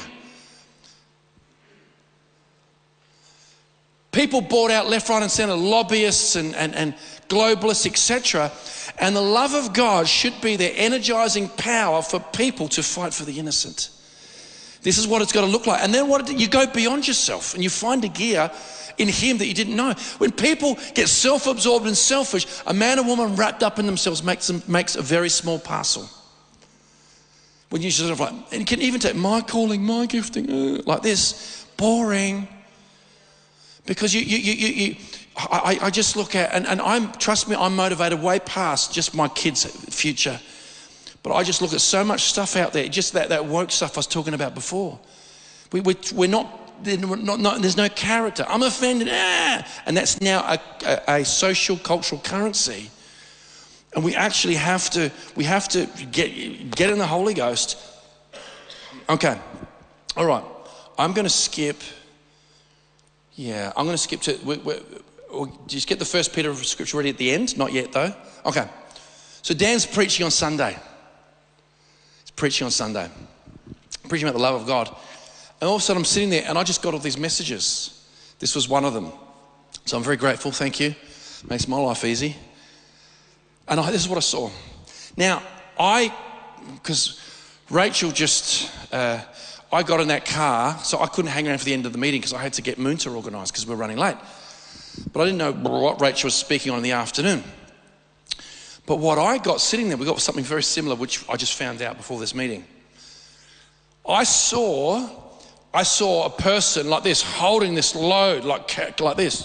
People bought out left, right and centre, lobbyists and globalists, etc. And the love of God should be their energizing power for people to fight for the innocent. This is what it's got to look like. And then you go beyond yourself and you find a gear in him that you didn't know. When people get self-absorbed and selfish, a man and woman wrapped up in themselves makes a very small parcel. When you sort of like, and you can even take my calling, my gifting, like this, boring. Because I just look at, and trust me, I'm motivated way past just my kids' future. But I just look at so much stuff out there, just that woke stuff I was talking about before. We're not, there's no character. I'm offended, and that's now a social, cultural currency. And we actually have to get in the Holy Ghost. Okay, all right. I'm going to skip. Yeah, I'm going to skip to. Just get the First Peter scripture ready at the end. Not yet though. Okay. So Dan's preaching on Sunday. He's preaching on Sunday, preaching about the love of God. And all of a sudden I'm sitting there and I just got all these messages. This was one of them. So I'm very grateful. Thank you. Makes my life easy. And this is what I saw. Now, because Rachel I got in that car, so I couldn't hang around for the end of the meeting because I had to get Moonta organised because we're running late. But I didn't know what Rachel was speaking on in the afternoon. But what I got sitting there, we got something very similar, which I just found out before this meeting. I saw a person like this, holding this load like this.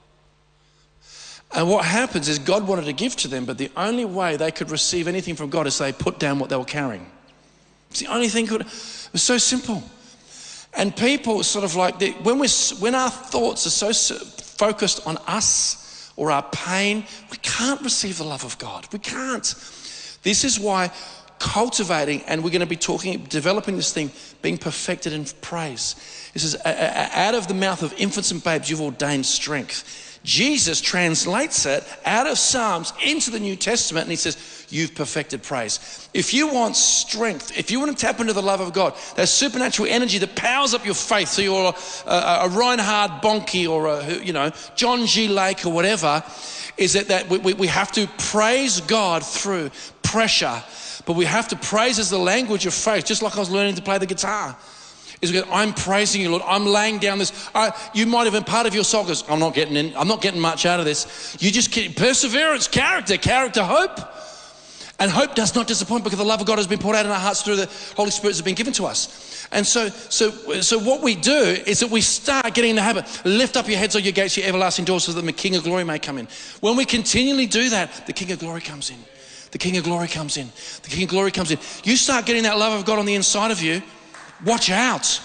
And what happens is God wanted to give to them, but the only way they could receive anything from God is they put down what they were carrying. It's the only thing it was so simple. And people sort of like, when our thoughts are so focused on us or our pain, we can't receive the love of God. We can't. This is why cultivating, and we're going to be developing this thing, being perfected in praise. This is out of the mouth of infants and babes, you've ordained strength. Jesus translates it out of Psalms into the New Testament, and he says, you've perfected praise. If you want strength, if you want to tap into the love of God, that supernatural energy that powers up your faith, so you're a Reinhard Bonnke or a John G. Lake or whatever, is that we have to praise God through pressure, but we have to praise as the language of faith, just like I was learning to play the guitar. Is because I'm praising you, Lord. I'm laying down this. You might have been part of your soul goes, I'm not getting much out of this. You just keep perseverance, character, hope. And hope does not disappoint because the love of God has been poured out in our hearts through the Holy Spirit that's been given to us. And so what we do is that we start getting in the habit. Lift up your heads, all your gates, your everlasting doors, so that the King of Glory may come in. When we continually do that, the King of Glory comes in. The King of Glory comes in. The King of Glory comes in. You start getting that love of God on the inside of you. Watch out.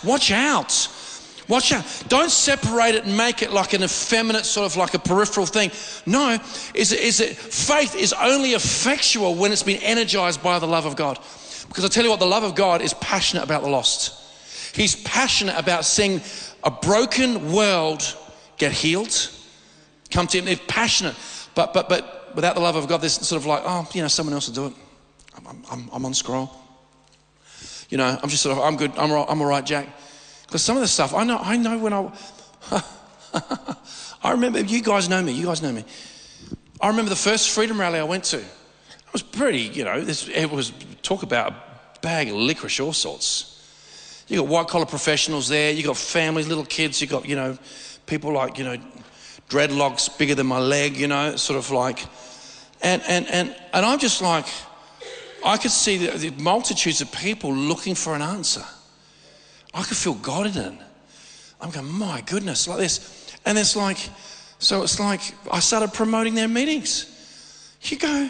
Don't separate it and make it like an effeminate, sort of like a peripheral thing. No, faith is only effectual when it's been energized by the love of God. Because I tell you what, the love of God is passionate about the lost. He's passionate about seeing a broken world get healed, come to him. They're passionate. But without the love of God, there's sort of like, someone else will do it. I'm on scroll. I'm just sort of, I'm good, I'm all right, Jack. Because some of the stuff, I know when I remember, you guys know me. I remember the first Freedom Rally I went to. It was pretty, it was talk about a bag of licorice, all sorts. You got white collar professionals there, you got families, little kids, you got, people like, dreadlocks bigger than my leg, sort of like, and I'm just like, I could see the multitudes of people looking for an answer. I could feel God in it. I'm going, my goodness, like this. And it's like I started promoting their meetings. You go,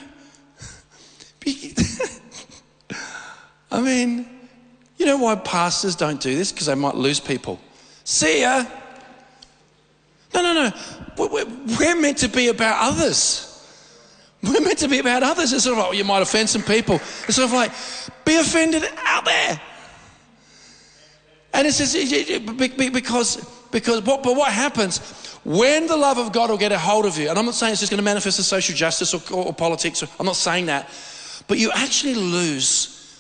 I mean, you know why pastors don't do this? Because they might lose people. See ya. No. We're meant to be about others. We're meant to be about others. It's sort of like, you might offend some people. It's sort of like, be offended out there. And it's just, but what happens when the love of God will get a hold of you, and I'm not saying it's just going to manifest as social justice or politics, I'm not saying that, but you actually lose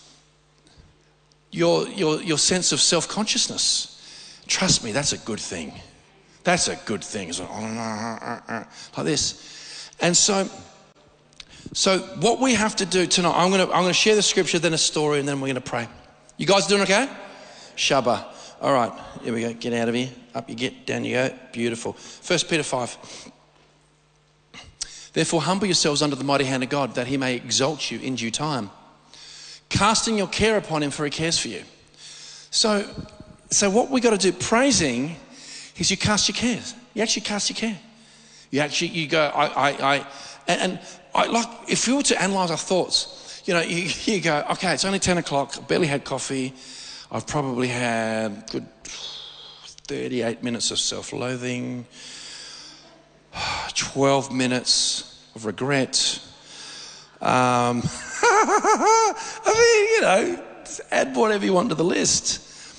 your sense of self-consciousness. Trust me, that's a good thing. That's a good thing. It's like this. And so what we have to do tonight, I'm going to share the scripture, then a story, and then we're going to pray. You guys doing okay? Shabbat. All right, here we go. Get out of here. Up you get, down you go. Beautiful. 1 Peter 5. Therefore, humble yourselves under the mighty hand of God, that he may exalt you in due time, casting your care upon him, for he cares for you. So what we got to do, praising, is you cast your cares. You actually cast your care. You go, and like, if you were to analyse our thoughts, you go, okay, it's only 10 o'clock, I barely had coffee, I've probably had good 38 minutes of self-loathing, 12 minutes of regret. I mean, add whatever you want to the list.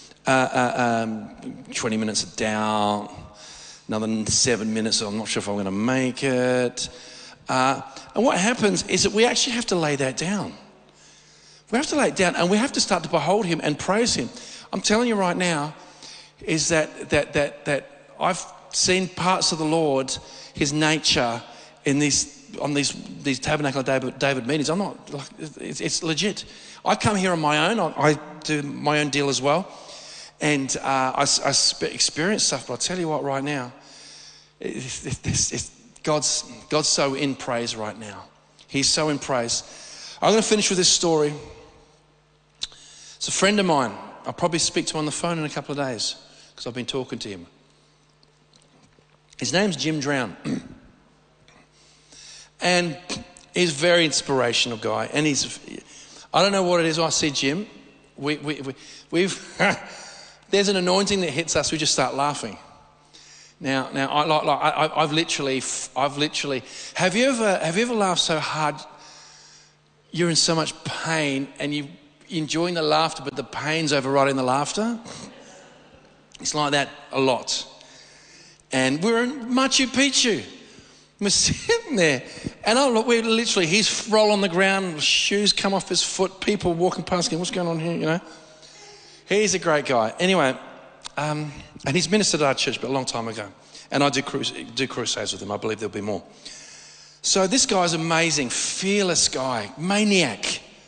20 minutes of doubt, another 7 minutes, I'm not sure if I'm going to make it. And what happens is that we actually have to lay that down. We have to lay it down, and we have to start to behold him and praise him. I'm telling you right now, is that I've seen parts of the Lord, his nature, on these Tabernacle of David meetings. I'm not, like, it's legit. I come here on my own. I do my own deal as well. And I experience stuff, but I'll tell you what, right now, God's so in praise right now. He's so in praise. I'm going to finish with this story. It's a friend of mine. I'll probably speak to him on the phone in a couple of days because I've been talking to him. His name's Jim Drown. And he's a very inspirational guy. And I don't know what it is. I see Jim. We've there's an anointing that hits us. We just start laughing. Now, I've literally. Have you ever laughed so hard? You're in so much pain, and you're enjoying the laughter, but the pain's overriding the laughter. It's like that a lot. And we're in Machu Picchu. We're sitting there, and we're literally, he's roll on the ground, shoes come off his foot, people walking past him, what's going on here, He's a great guy. Anyway, and he's ministered at our church, but a long time ago. And I do crusades with him. I believe there'll be more. So this guy's amazing, fearless guy, maniac.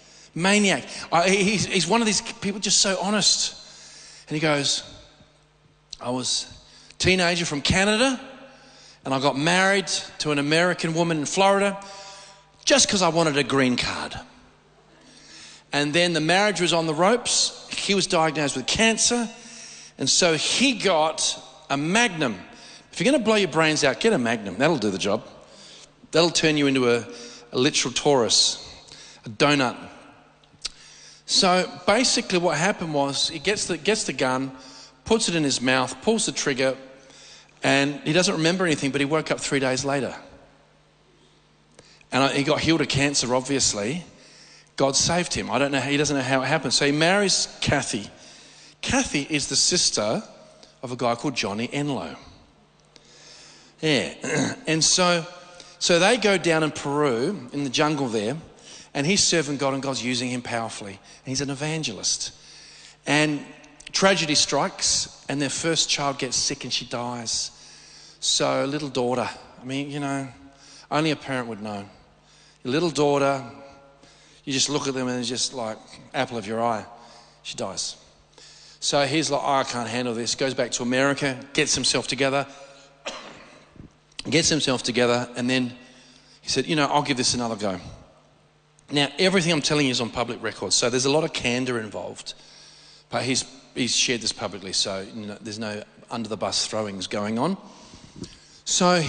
He's one of these people just so honest. And he goes, I was a teenager from Canada, and I got married to an American woman in Florida just because I wanted a green card. And then the marriage was on the ropes. He was diagnosed with cancer. And so he got a Magnum. If you're going to blow your brains out, get a Magnum. That'll do the job. That'll turn you into a literal Taurus, a donut. So basically what happened was he gets the gun, puts it in his mouth, pulls the trigger, and he doesn't remember anything, but he woke up 3 days later. And he got healed of cancer, obviously. God saved him. I don't know, he doesn't know how it happened. So he marries Kathy. Kathy is the sister of a guy called Johnny Enlow. Yeah. And so they go down in Peru, in the jungle there, and he's serving God, and God's using him powerfully. And he's an evangelist. And tragedy strikes, and their first child gets sick and she dies. So little daughter, only a parent would know. Your little daughter, you just look at them and it's just like apple of your eye. She dies. So he's like, I can't handle this. Goes back to America, gets himself together, and then he said, I'll give this another go. Now, everything I'm telling you is on public record, so there's a lot of candor involved. But he's shared this publicly, so there's no under the bus throwings going on. So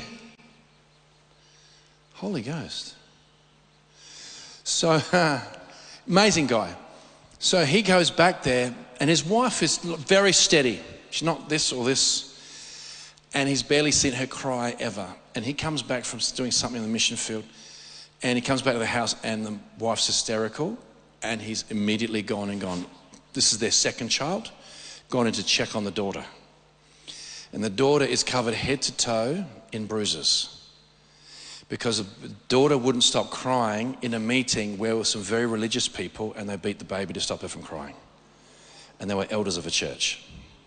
Holy Ghost. So, amazing guy. So he goes back there, and his wife is very steady. She's not this or this. And he's barely seen her cry ever. And he comes back from doing something in the mission field, and he comes back to the house, and the wife's hysterical, and he's immediately gone and gone. This is their second child, gone in to check on the daughter. And the daughter is covered head to toe in bruises because the daughter wouldn't stop crying in a meeting where there were some very religious people, and they beat the baby to stop her from crying. And they were elders of a church.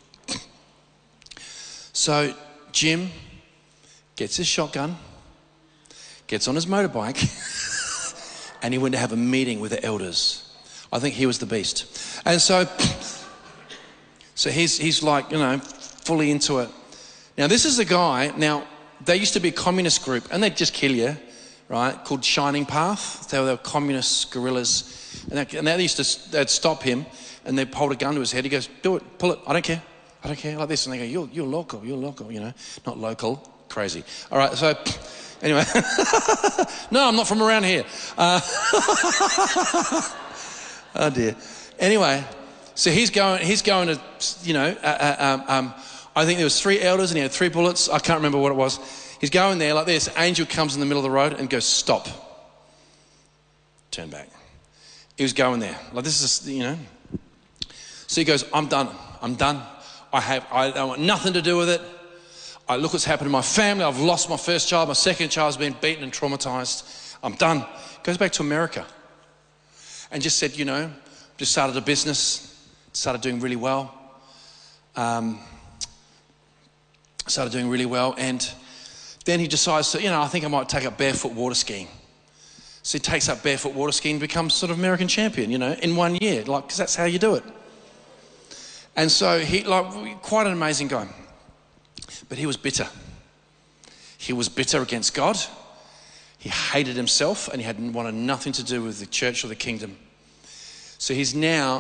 So Jim gets his shotgun, gets on his motorbike, and he went to have a meeting with the elders. I think he was the beast. And so he's like, fully into it. Now, this is the guy. Now, they used to be a communist group, and they'd just kill you, right? Called Shining Path. They were communist guerrillas. And they'd stop him, and they'd hold a gun to his head. He goes, do it, pull it, I don't care. I don't care, like this. And they go, you're local, you know. Not local, crazy. All right, so anyway. No, I'm not from around here. Oh dear. Anyway, so he's going to, you know, I think there was 3 elders and he had 3 bullets. I can't remember what it was. He's going there like this. Angel comes in the middle of the road and goes, stop. Turn back. He was going there. Like this is, you know. So he goes, I'm done. I don't want nothing to do with it. I look what's happened to my family. I've lost my first child. My second child's been beaten and traumatized. I'm done. Goes back to America. And just said, you know, just started a business. Started doing really well. And then he decides to, you know, I think I might take up barefoot water skiing. So he takes up barefoot water skiing and becomes sort of American champion, you know, in 1 year, like, because that's how you do it. And so he, like, quite an amazing guy. But he was bitter. He was bitter against God. He hated himself and he wanted nothing to do with the church or the kingdom. So he's now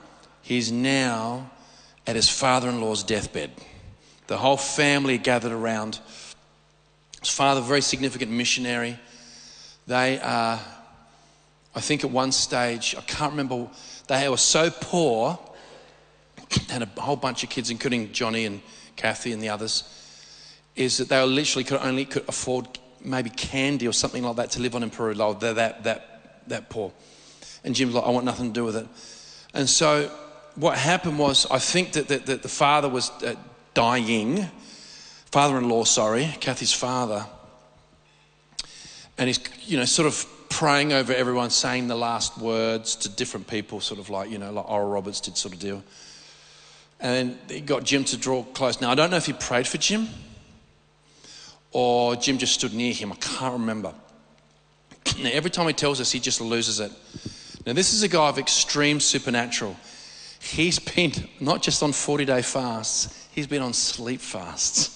at his father-in-law's deathbed. The whole family gathered around. His father, very significant missionary. They are, I think at one stage, I can't remember, they were so poor, had a whole bunch of kids, including Johnny and Kathy and the others, is that they were literally could afford maybe candy or something like that to live on in Peru. They're that poor. And Jim's like, I want nothing to do with it. And so what happened was, I think that the father was dying, father-in-law, Kathy's father, and he's, you know, sort of praying over everyone, saying the last words to different people, sort of like, you know, like Oral Roberts did sort of deal. And then he got Jim to draw close. Now, I don't know if he prayed for Jim or Jim just stood near him. I can't remember. Now, every time he tells us, he just loses it. Now, this is a guy of extreme supernatural. He's been not just on 40-day fasts, he's been on sleep fasts.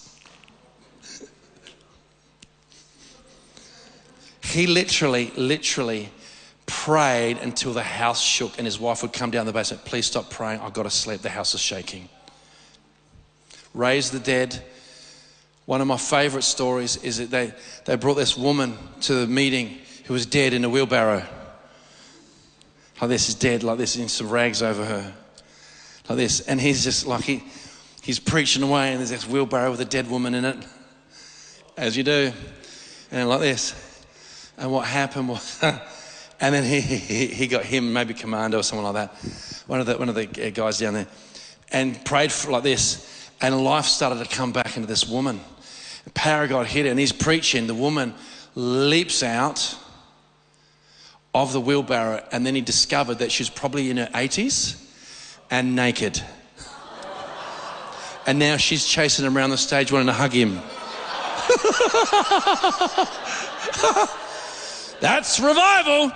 He literally prayed until the house shook and his wife would come down the basement. Please stop praying. I've got to sleep. The house is shaking. Raised the dead. One of my favorite stories is that they brought this woman to the meeting who was dead in a wheelbarrow. Like this, is dead, like this, in some rags over her. Like this. And he's just like, he's preaching away and there's this wheelbarrow with a dead woman in it. As you do. And like this. And what happened was, and then he got him, maybe Commando or someone like that, one of the guys down there, and prayed for like this, and life started to come back into this woman. The power of God hit her, and he's preaching. The woman leaps out of the wheelbarrow, and then he discovered that she was probably in her 80s and naked. And now she's chasing him around the stage wanting to hug him. That's revival.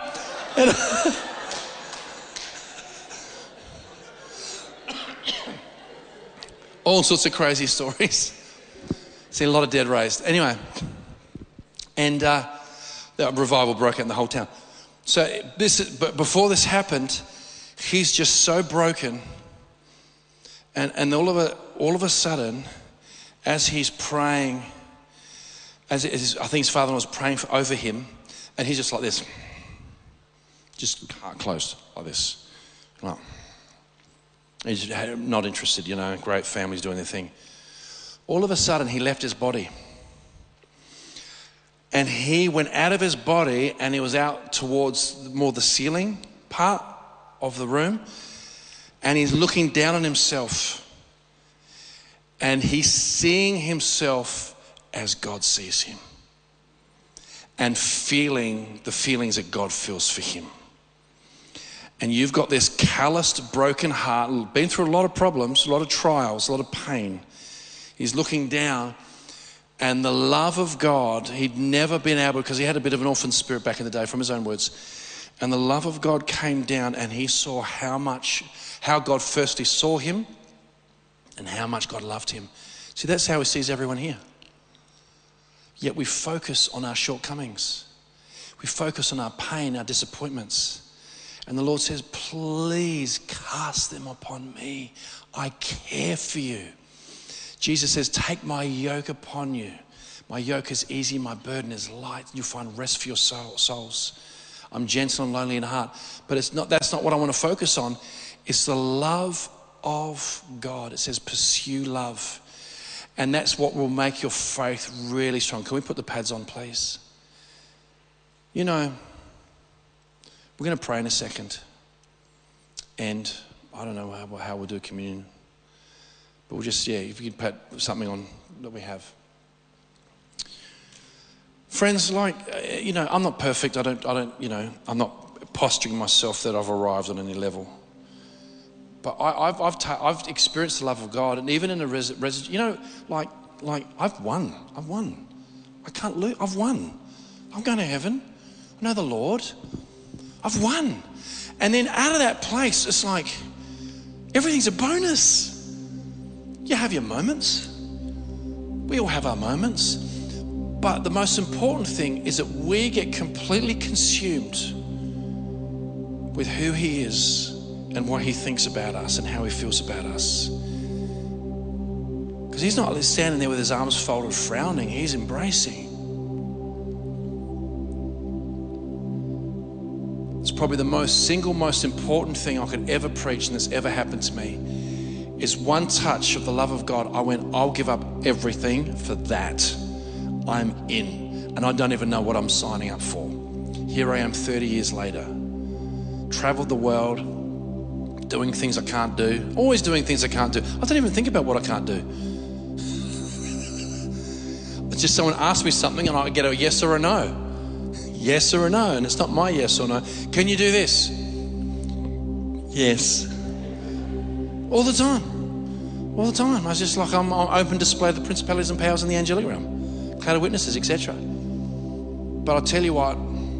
All sorts of crazy stories. Seen a lot of dead raised. Anyway, and that revival broke out in the whole town. So but before this happened, he's just so broken, and all of a sudden, as he's praying, I think his father was praying over him. And he's just like this, just heart closed like this. Like, he's not interested, you know, great families doing their thing. All of a sudden, he left his body. And he went out of his body and he was out towards more the ceiling part of the room. And he's looking down on himself. And he's seeing himself as God sees him. And feeling the feelings that God feels for him. And you've got this calloused, broken heart, been through a lot of problems, a lot of trials, a lot of pain. He's looking down, and the love of God, he'd never been able, because he had a bit of an orphan spirit back in the day, from his own words. And the love of God came down, and he saw how God firstly saw him, and how much God loved him. See, that's how he sees everyone here. Yet we focus on our shortcomings. We focus on our pain, our disappointments. And the Lord says, please cast them upon me. I care for you. Jesus says, take my yoke upon you. My yoke is easy, my burden is light. You'll find rest for your souls. I'm gentle and lowly in heart. But that's not what I want to focus on. It's the love of God. It says pursue love. And that's what will make your faith really strong. Can we put the pads on, please? You know, we're going to pray in a second. And I don't know how we'll do communion. But we'll just, if you could put something on that we have. Friends, I'm not perfect. I don't, I'm not posturing myself that I've arrived on any level. But I've experienced the love of God, and even in a I've won. I can't lose. I've won. I'm going to heaven. I know the Lord. I've won. And then out of that place, it's like everything's a bonus. You have your moments. We all have our moments. But the most important thing is that we get completely consumed with who He is and what He thinks about us and how He feels about us. Because He's not standing there with His arms folded frowning. He's embracing. It's probably the single most important thing I could ever preach and that's ever happened to me is one touch of the love of God. I went, I'll give up everything for that. I'm in. And I don't even know what I'm signing up for. Here I am 30 years later. Traveled the world, doing things I can't do. Always doing things I can't do. I don't even think about what I can't do. It's just someone asks me something and I get a yes or a no. Yes or a no. And it's not my yes or no. Can you do this? Yes. All the time. All the time. I was just like, I'm open display of the principalities and powers in the angelic realm, cloud of witnesses, etc. But I'll tell you what,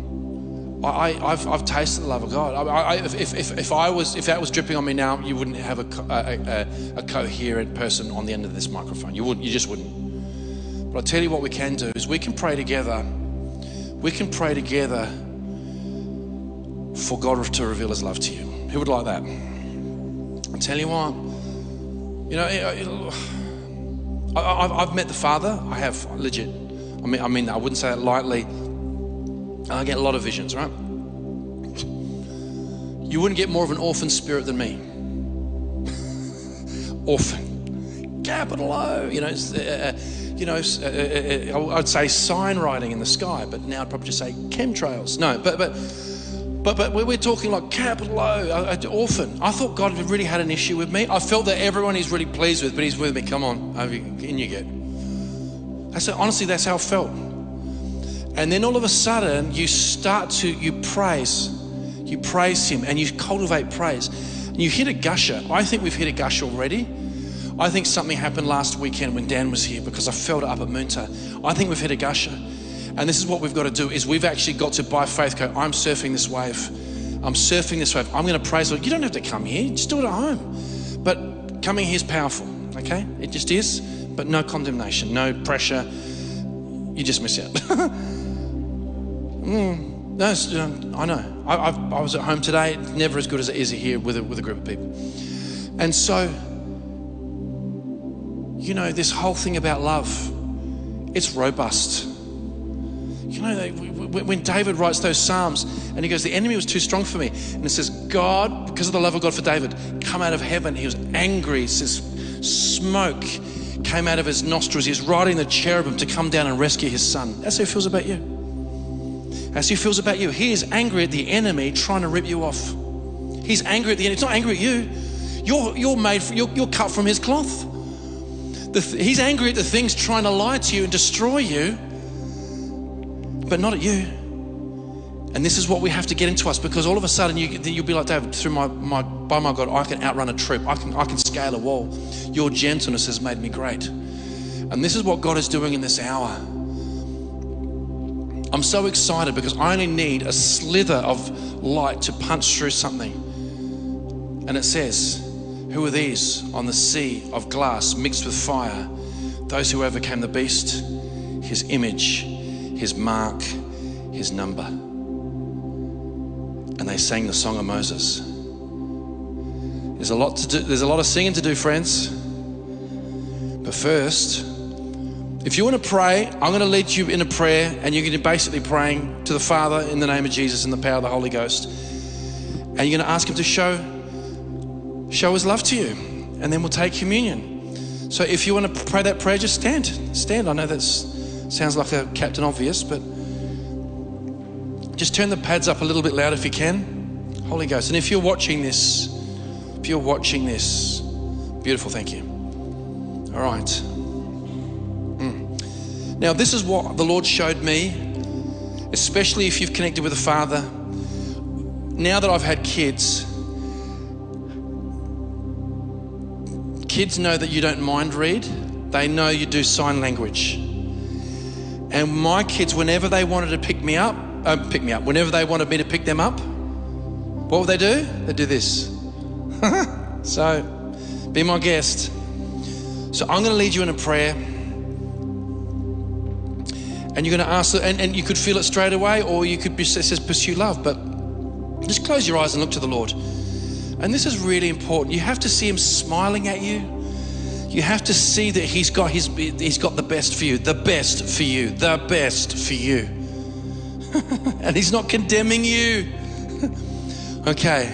I've tasted the love of God. If that was dripping on me now, you wouldn't have a coherent person on the end of this microphone. You just wouldn't. But I'll tell you what we can do is we can pray together. We can pray together for God to reveal His love to you. Who would like that? I'll tell you what, I've met the Father. I have, legit. I mean, I wouldn't say it lightly. I get a lot of visions, right? You wouldn't get more of an orphan spirit than me. Orphan, capital O. I'd say sign writing in the sky, but now I'd probably just say chemtrails. No, but we're talking like capital O, orphan. I thought God really had an issue with me. I felt that everyone He's really pleased with, but He's with me. Come on, in you get. Honestly, that's how I felt. And then all of a sudden, you praise Him, and you cultivate praise. And you hit a gusher. I think we've hit a gusher already. I think something happened last weekend when Dan was here because I felt it up at Moonta. I think we've hit a gusher. And this is what we've got to do, is we've actually got to, by faith, go, I'm surfing this wave. I'm surfing this wave. I'm going to praise the Lord. You don't have to come here. Just do it at home. But coming here is powerful, okay? It just is. But no condemnation, no pressure. You just miss out. No, I know. I was at home today. It's never as good as it is here with a group of people. And so, this whole thing about love, it's robust. When David writes those Psalms and he goes, the enemy was too strong for me. And it says, God, because of the love of God for David, come out of heaven. He was angry. It says, smoke came out of his nostrils. He was riding the cherubim to come down and rescue his son. That's how he feels about you. That's how he feels about you. He is angry at the enemy trying to rip you off. He's angry at the enemy. He's not angry at you. You're cut from his cloth. He's angry at the things trying to lie to you and destroy you, but not at you. And this is what we have to get into us, because all of a sudden you'll be like, David, by my God, I can outrun a troop. I can scale a wall. Your gentleness has made me great. And this is what God is doing in this hour. I'm so excited because I only need a slither of light to punch through something. And it says, who are these on the sea of glass mixed with fire? Those who overcame the beast, his image, his mark, his number. And they sang the song of Moses. There's a lot to do. There's a lot of singing to do, friends. But first, if you want to pray, I'm going to lead you in a prayer, and you're going to basically praying to the Father in the name of Jesus and the power of the Holy Ghost. And you're going to ask him to show his love to you. And then we'll take communion. So if you want to pray that prayer, just stand. Stand. I know that sounds like a Captain Obvious, but just turn the pads up a little bit louder if you can. Holy Ghost. And if you're watching this, beautiful, thank you. All right. Now, this is what the Lord showed me, especially if you've connected with the Father. Now that I've had kids know that you don't mind read. They know you do sign language. And my kids, whenever they wanted to pick me up, whenever they wanted me to pick them up, what would they do? They'd do this. So, be my guest. So I'm going to lead you in a prayer. And you're going to ask, and you could feel it straight away, or you could it says pursue love, but just close your eyes and look to the Lord. And this is really important. You have to see him smiling at you. You have to see that he's got the best for you, the best for you, the best for you. And he's not condemning you. Okay.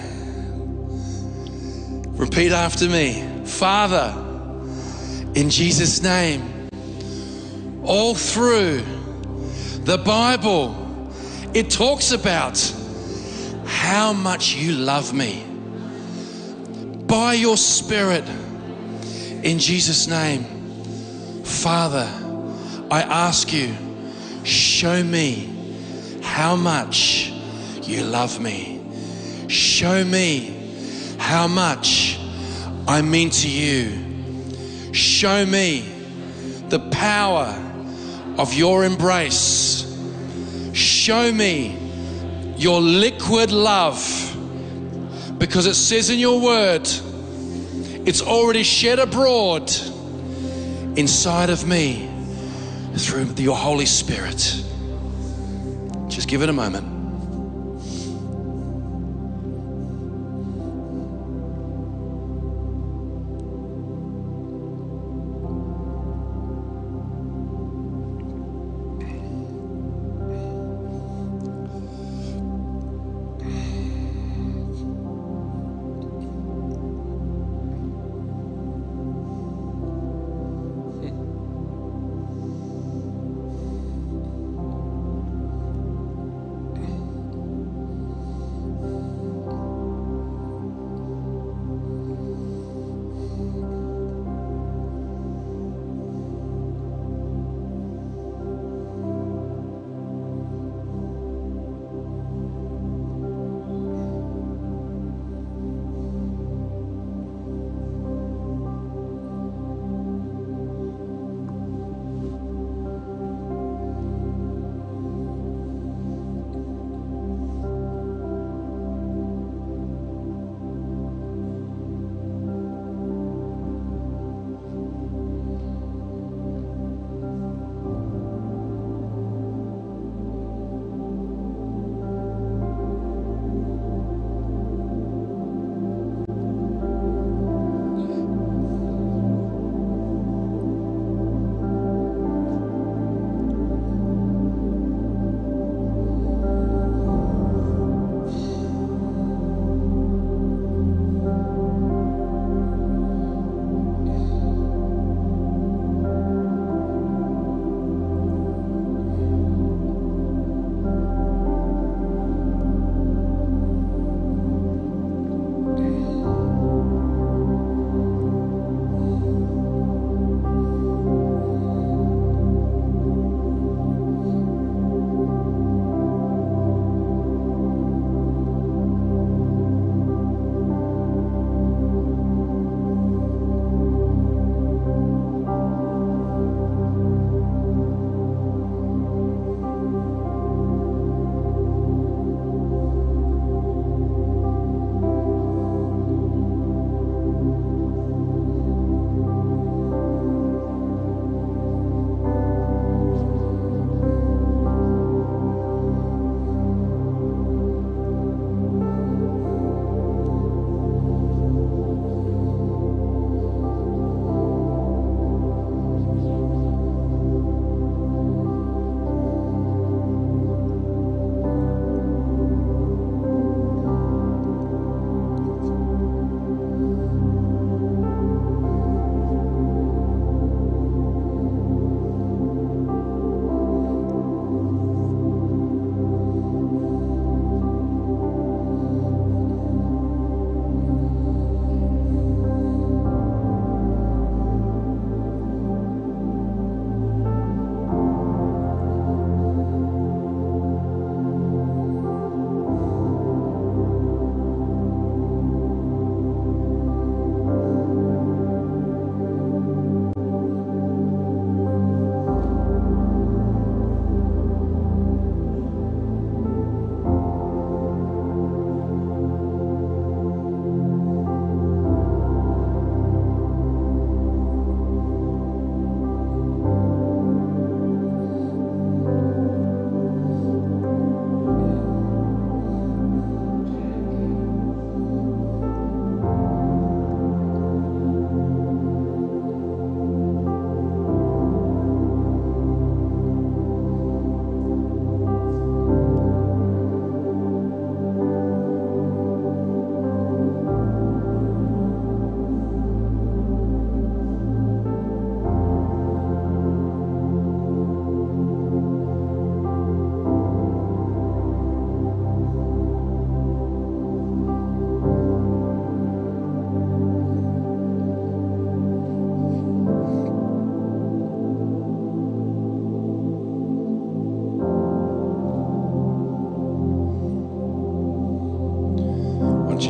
Repeat after me. Father, in Jesus' name, all through the Bible, it talks about how much you love me. By your Spirit, in Jesus' name, Father, I ask you, show me how much you love me. Show me how much I mean to you. Show me the power of your embrace. Show me your liquid love, because it says in your word, it's already shed abroad inside of me through your Holy Spirit. Just give it a moment.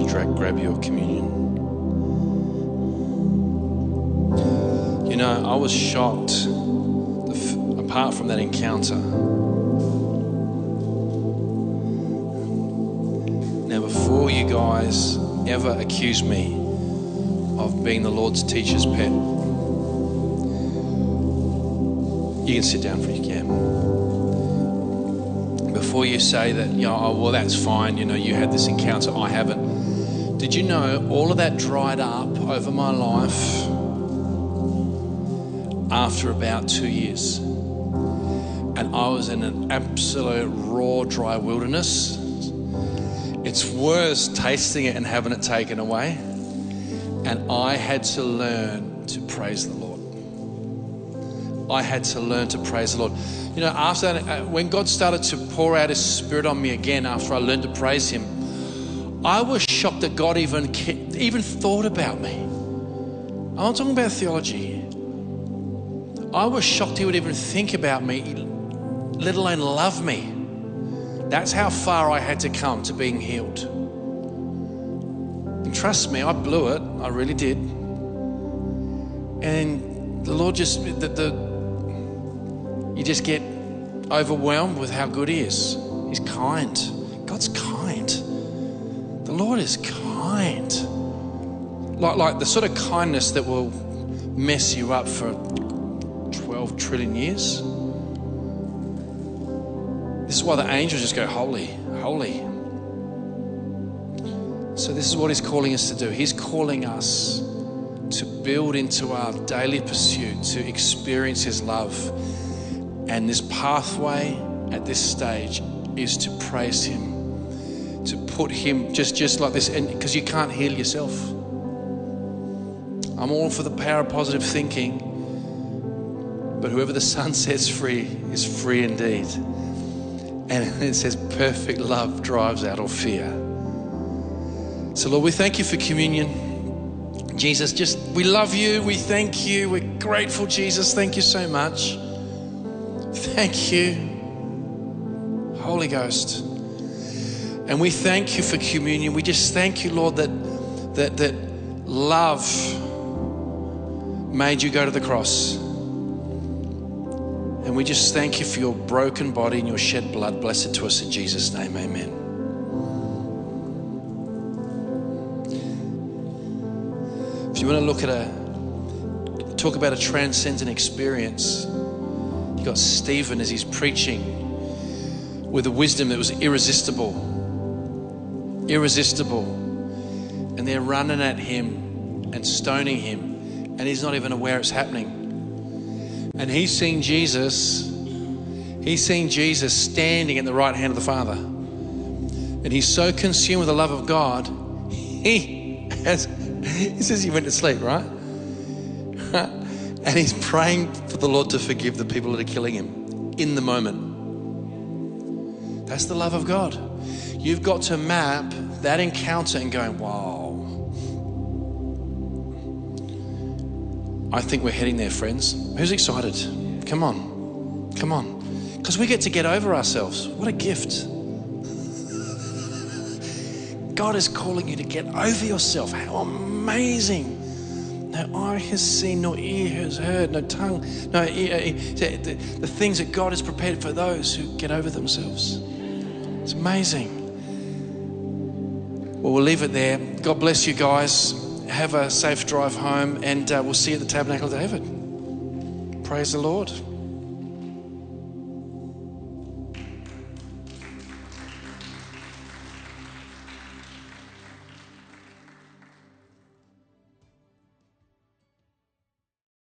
you grab your communion? You know, I was shocked, apart from that encounter. Now, before you guys ever accuse me of being the Lord's teacher's pet, you can sit down for you can. Before you say that, oh, well, that's fine, you had this encounter, I haven't. Did you know all of that dried up over my life after about 2 years? And I was in an absolute raw, dry wilderness. It's worse tasting it and having it taken away. And I had to learn to praise the Lord. I had to learn to praise the Lord. After that, when God started to pour out His Spirit on me again, after I learned to praise Him, I was shocked that God even thought about me. I'm not talking about theology. I was shocked He would even think about me, let alone love me. That's how far I had to come to being healed. And trust me, I blew it. I really did. And the Lord just, you just get overwhelmed with how good He is. He's kind. God's kind. The Lord is kind. Like the sort of kindness that will mess you up for 12 trillion years. This is why the angels just go, holy, holy. So this is what He's calling us to do. He's calling us to build into our daily pursuit, to experience His love. And this pathway at this stage is to praise Him, to put Him just like this, and because you can't heal yourself. I'm all for the power of positive thinking, but whoever the Son sets free is free indeed. And it says perfect love drives out all fear. So Lord, we thank You for communion. Jesus, we love You. We thank You. We're grateful, Jesus. Thank You so much. Thank You, Holy Ghost. And we thank You for communion. We just thank You, Lord, that love made You go to the cross. And we just thank You for Your broken body and Your shed blood. Blessed to us in Jesus' name, amen. If you want to look at talk about a transcendent experience, you got Stephen as he's preaching with a wisdom that was irresistible. Irresistible. And they're running at him and stoning him, and he's not even aware it's happening. And he's seen Jesus standing at the right hand of the Father. And he's so consumed with the love of God, he says he went to sleep, right? And he's praying for the Lord to forgive the people that are killing him in the moment. That's the love of God. You've got to map that encounter and going, wow. I think we're heading there, friends. Who's excited? Come on. Come on. Because we get to get over ourselves. What a gift. God is calling you to get over yourself. How amazing. No eye has seen, no ear has heard, no tongue, no ear. The things that God has prepared for those who get over themselves. It's amazing. Well, we'll leave it there. God bless you guys. Have a safe drive home, and we'll see you at the Tabernacle of David. Praise the Lord.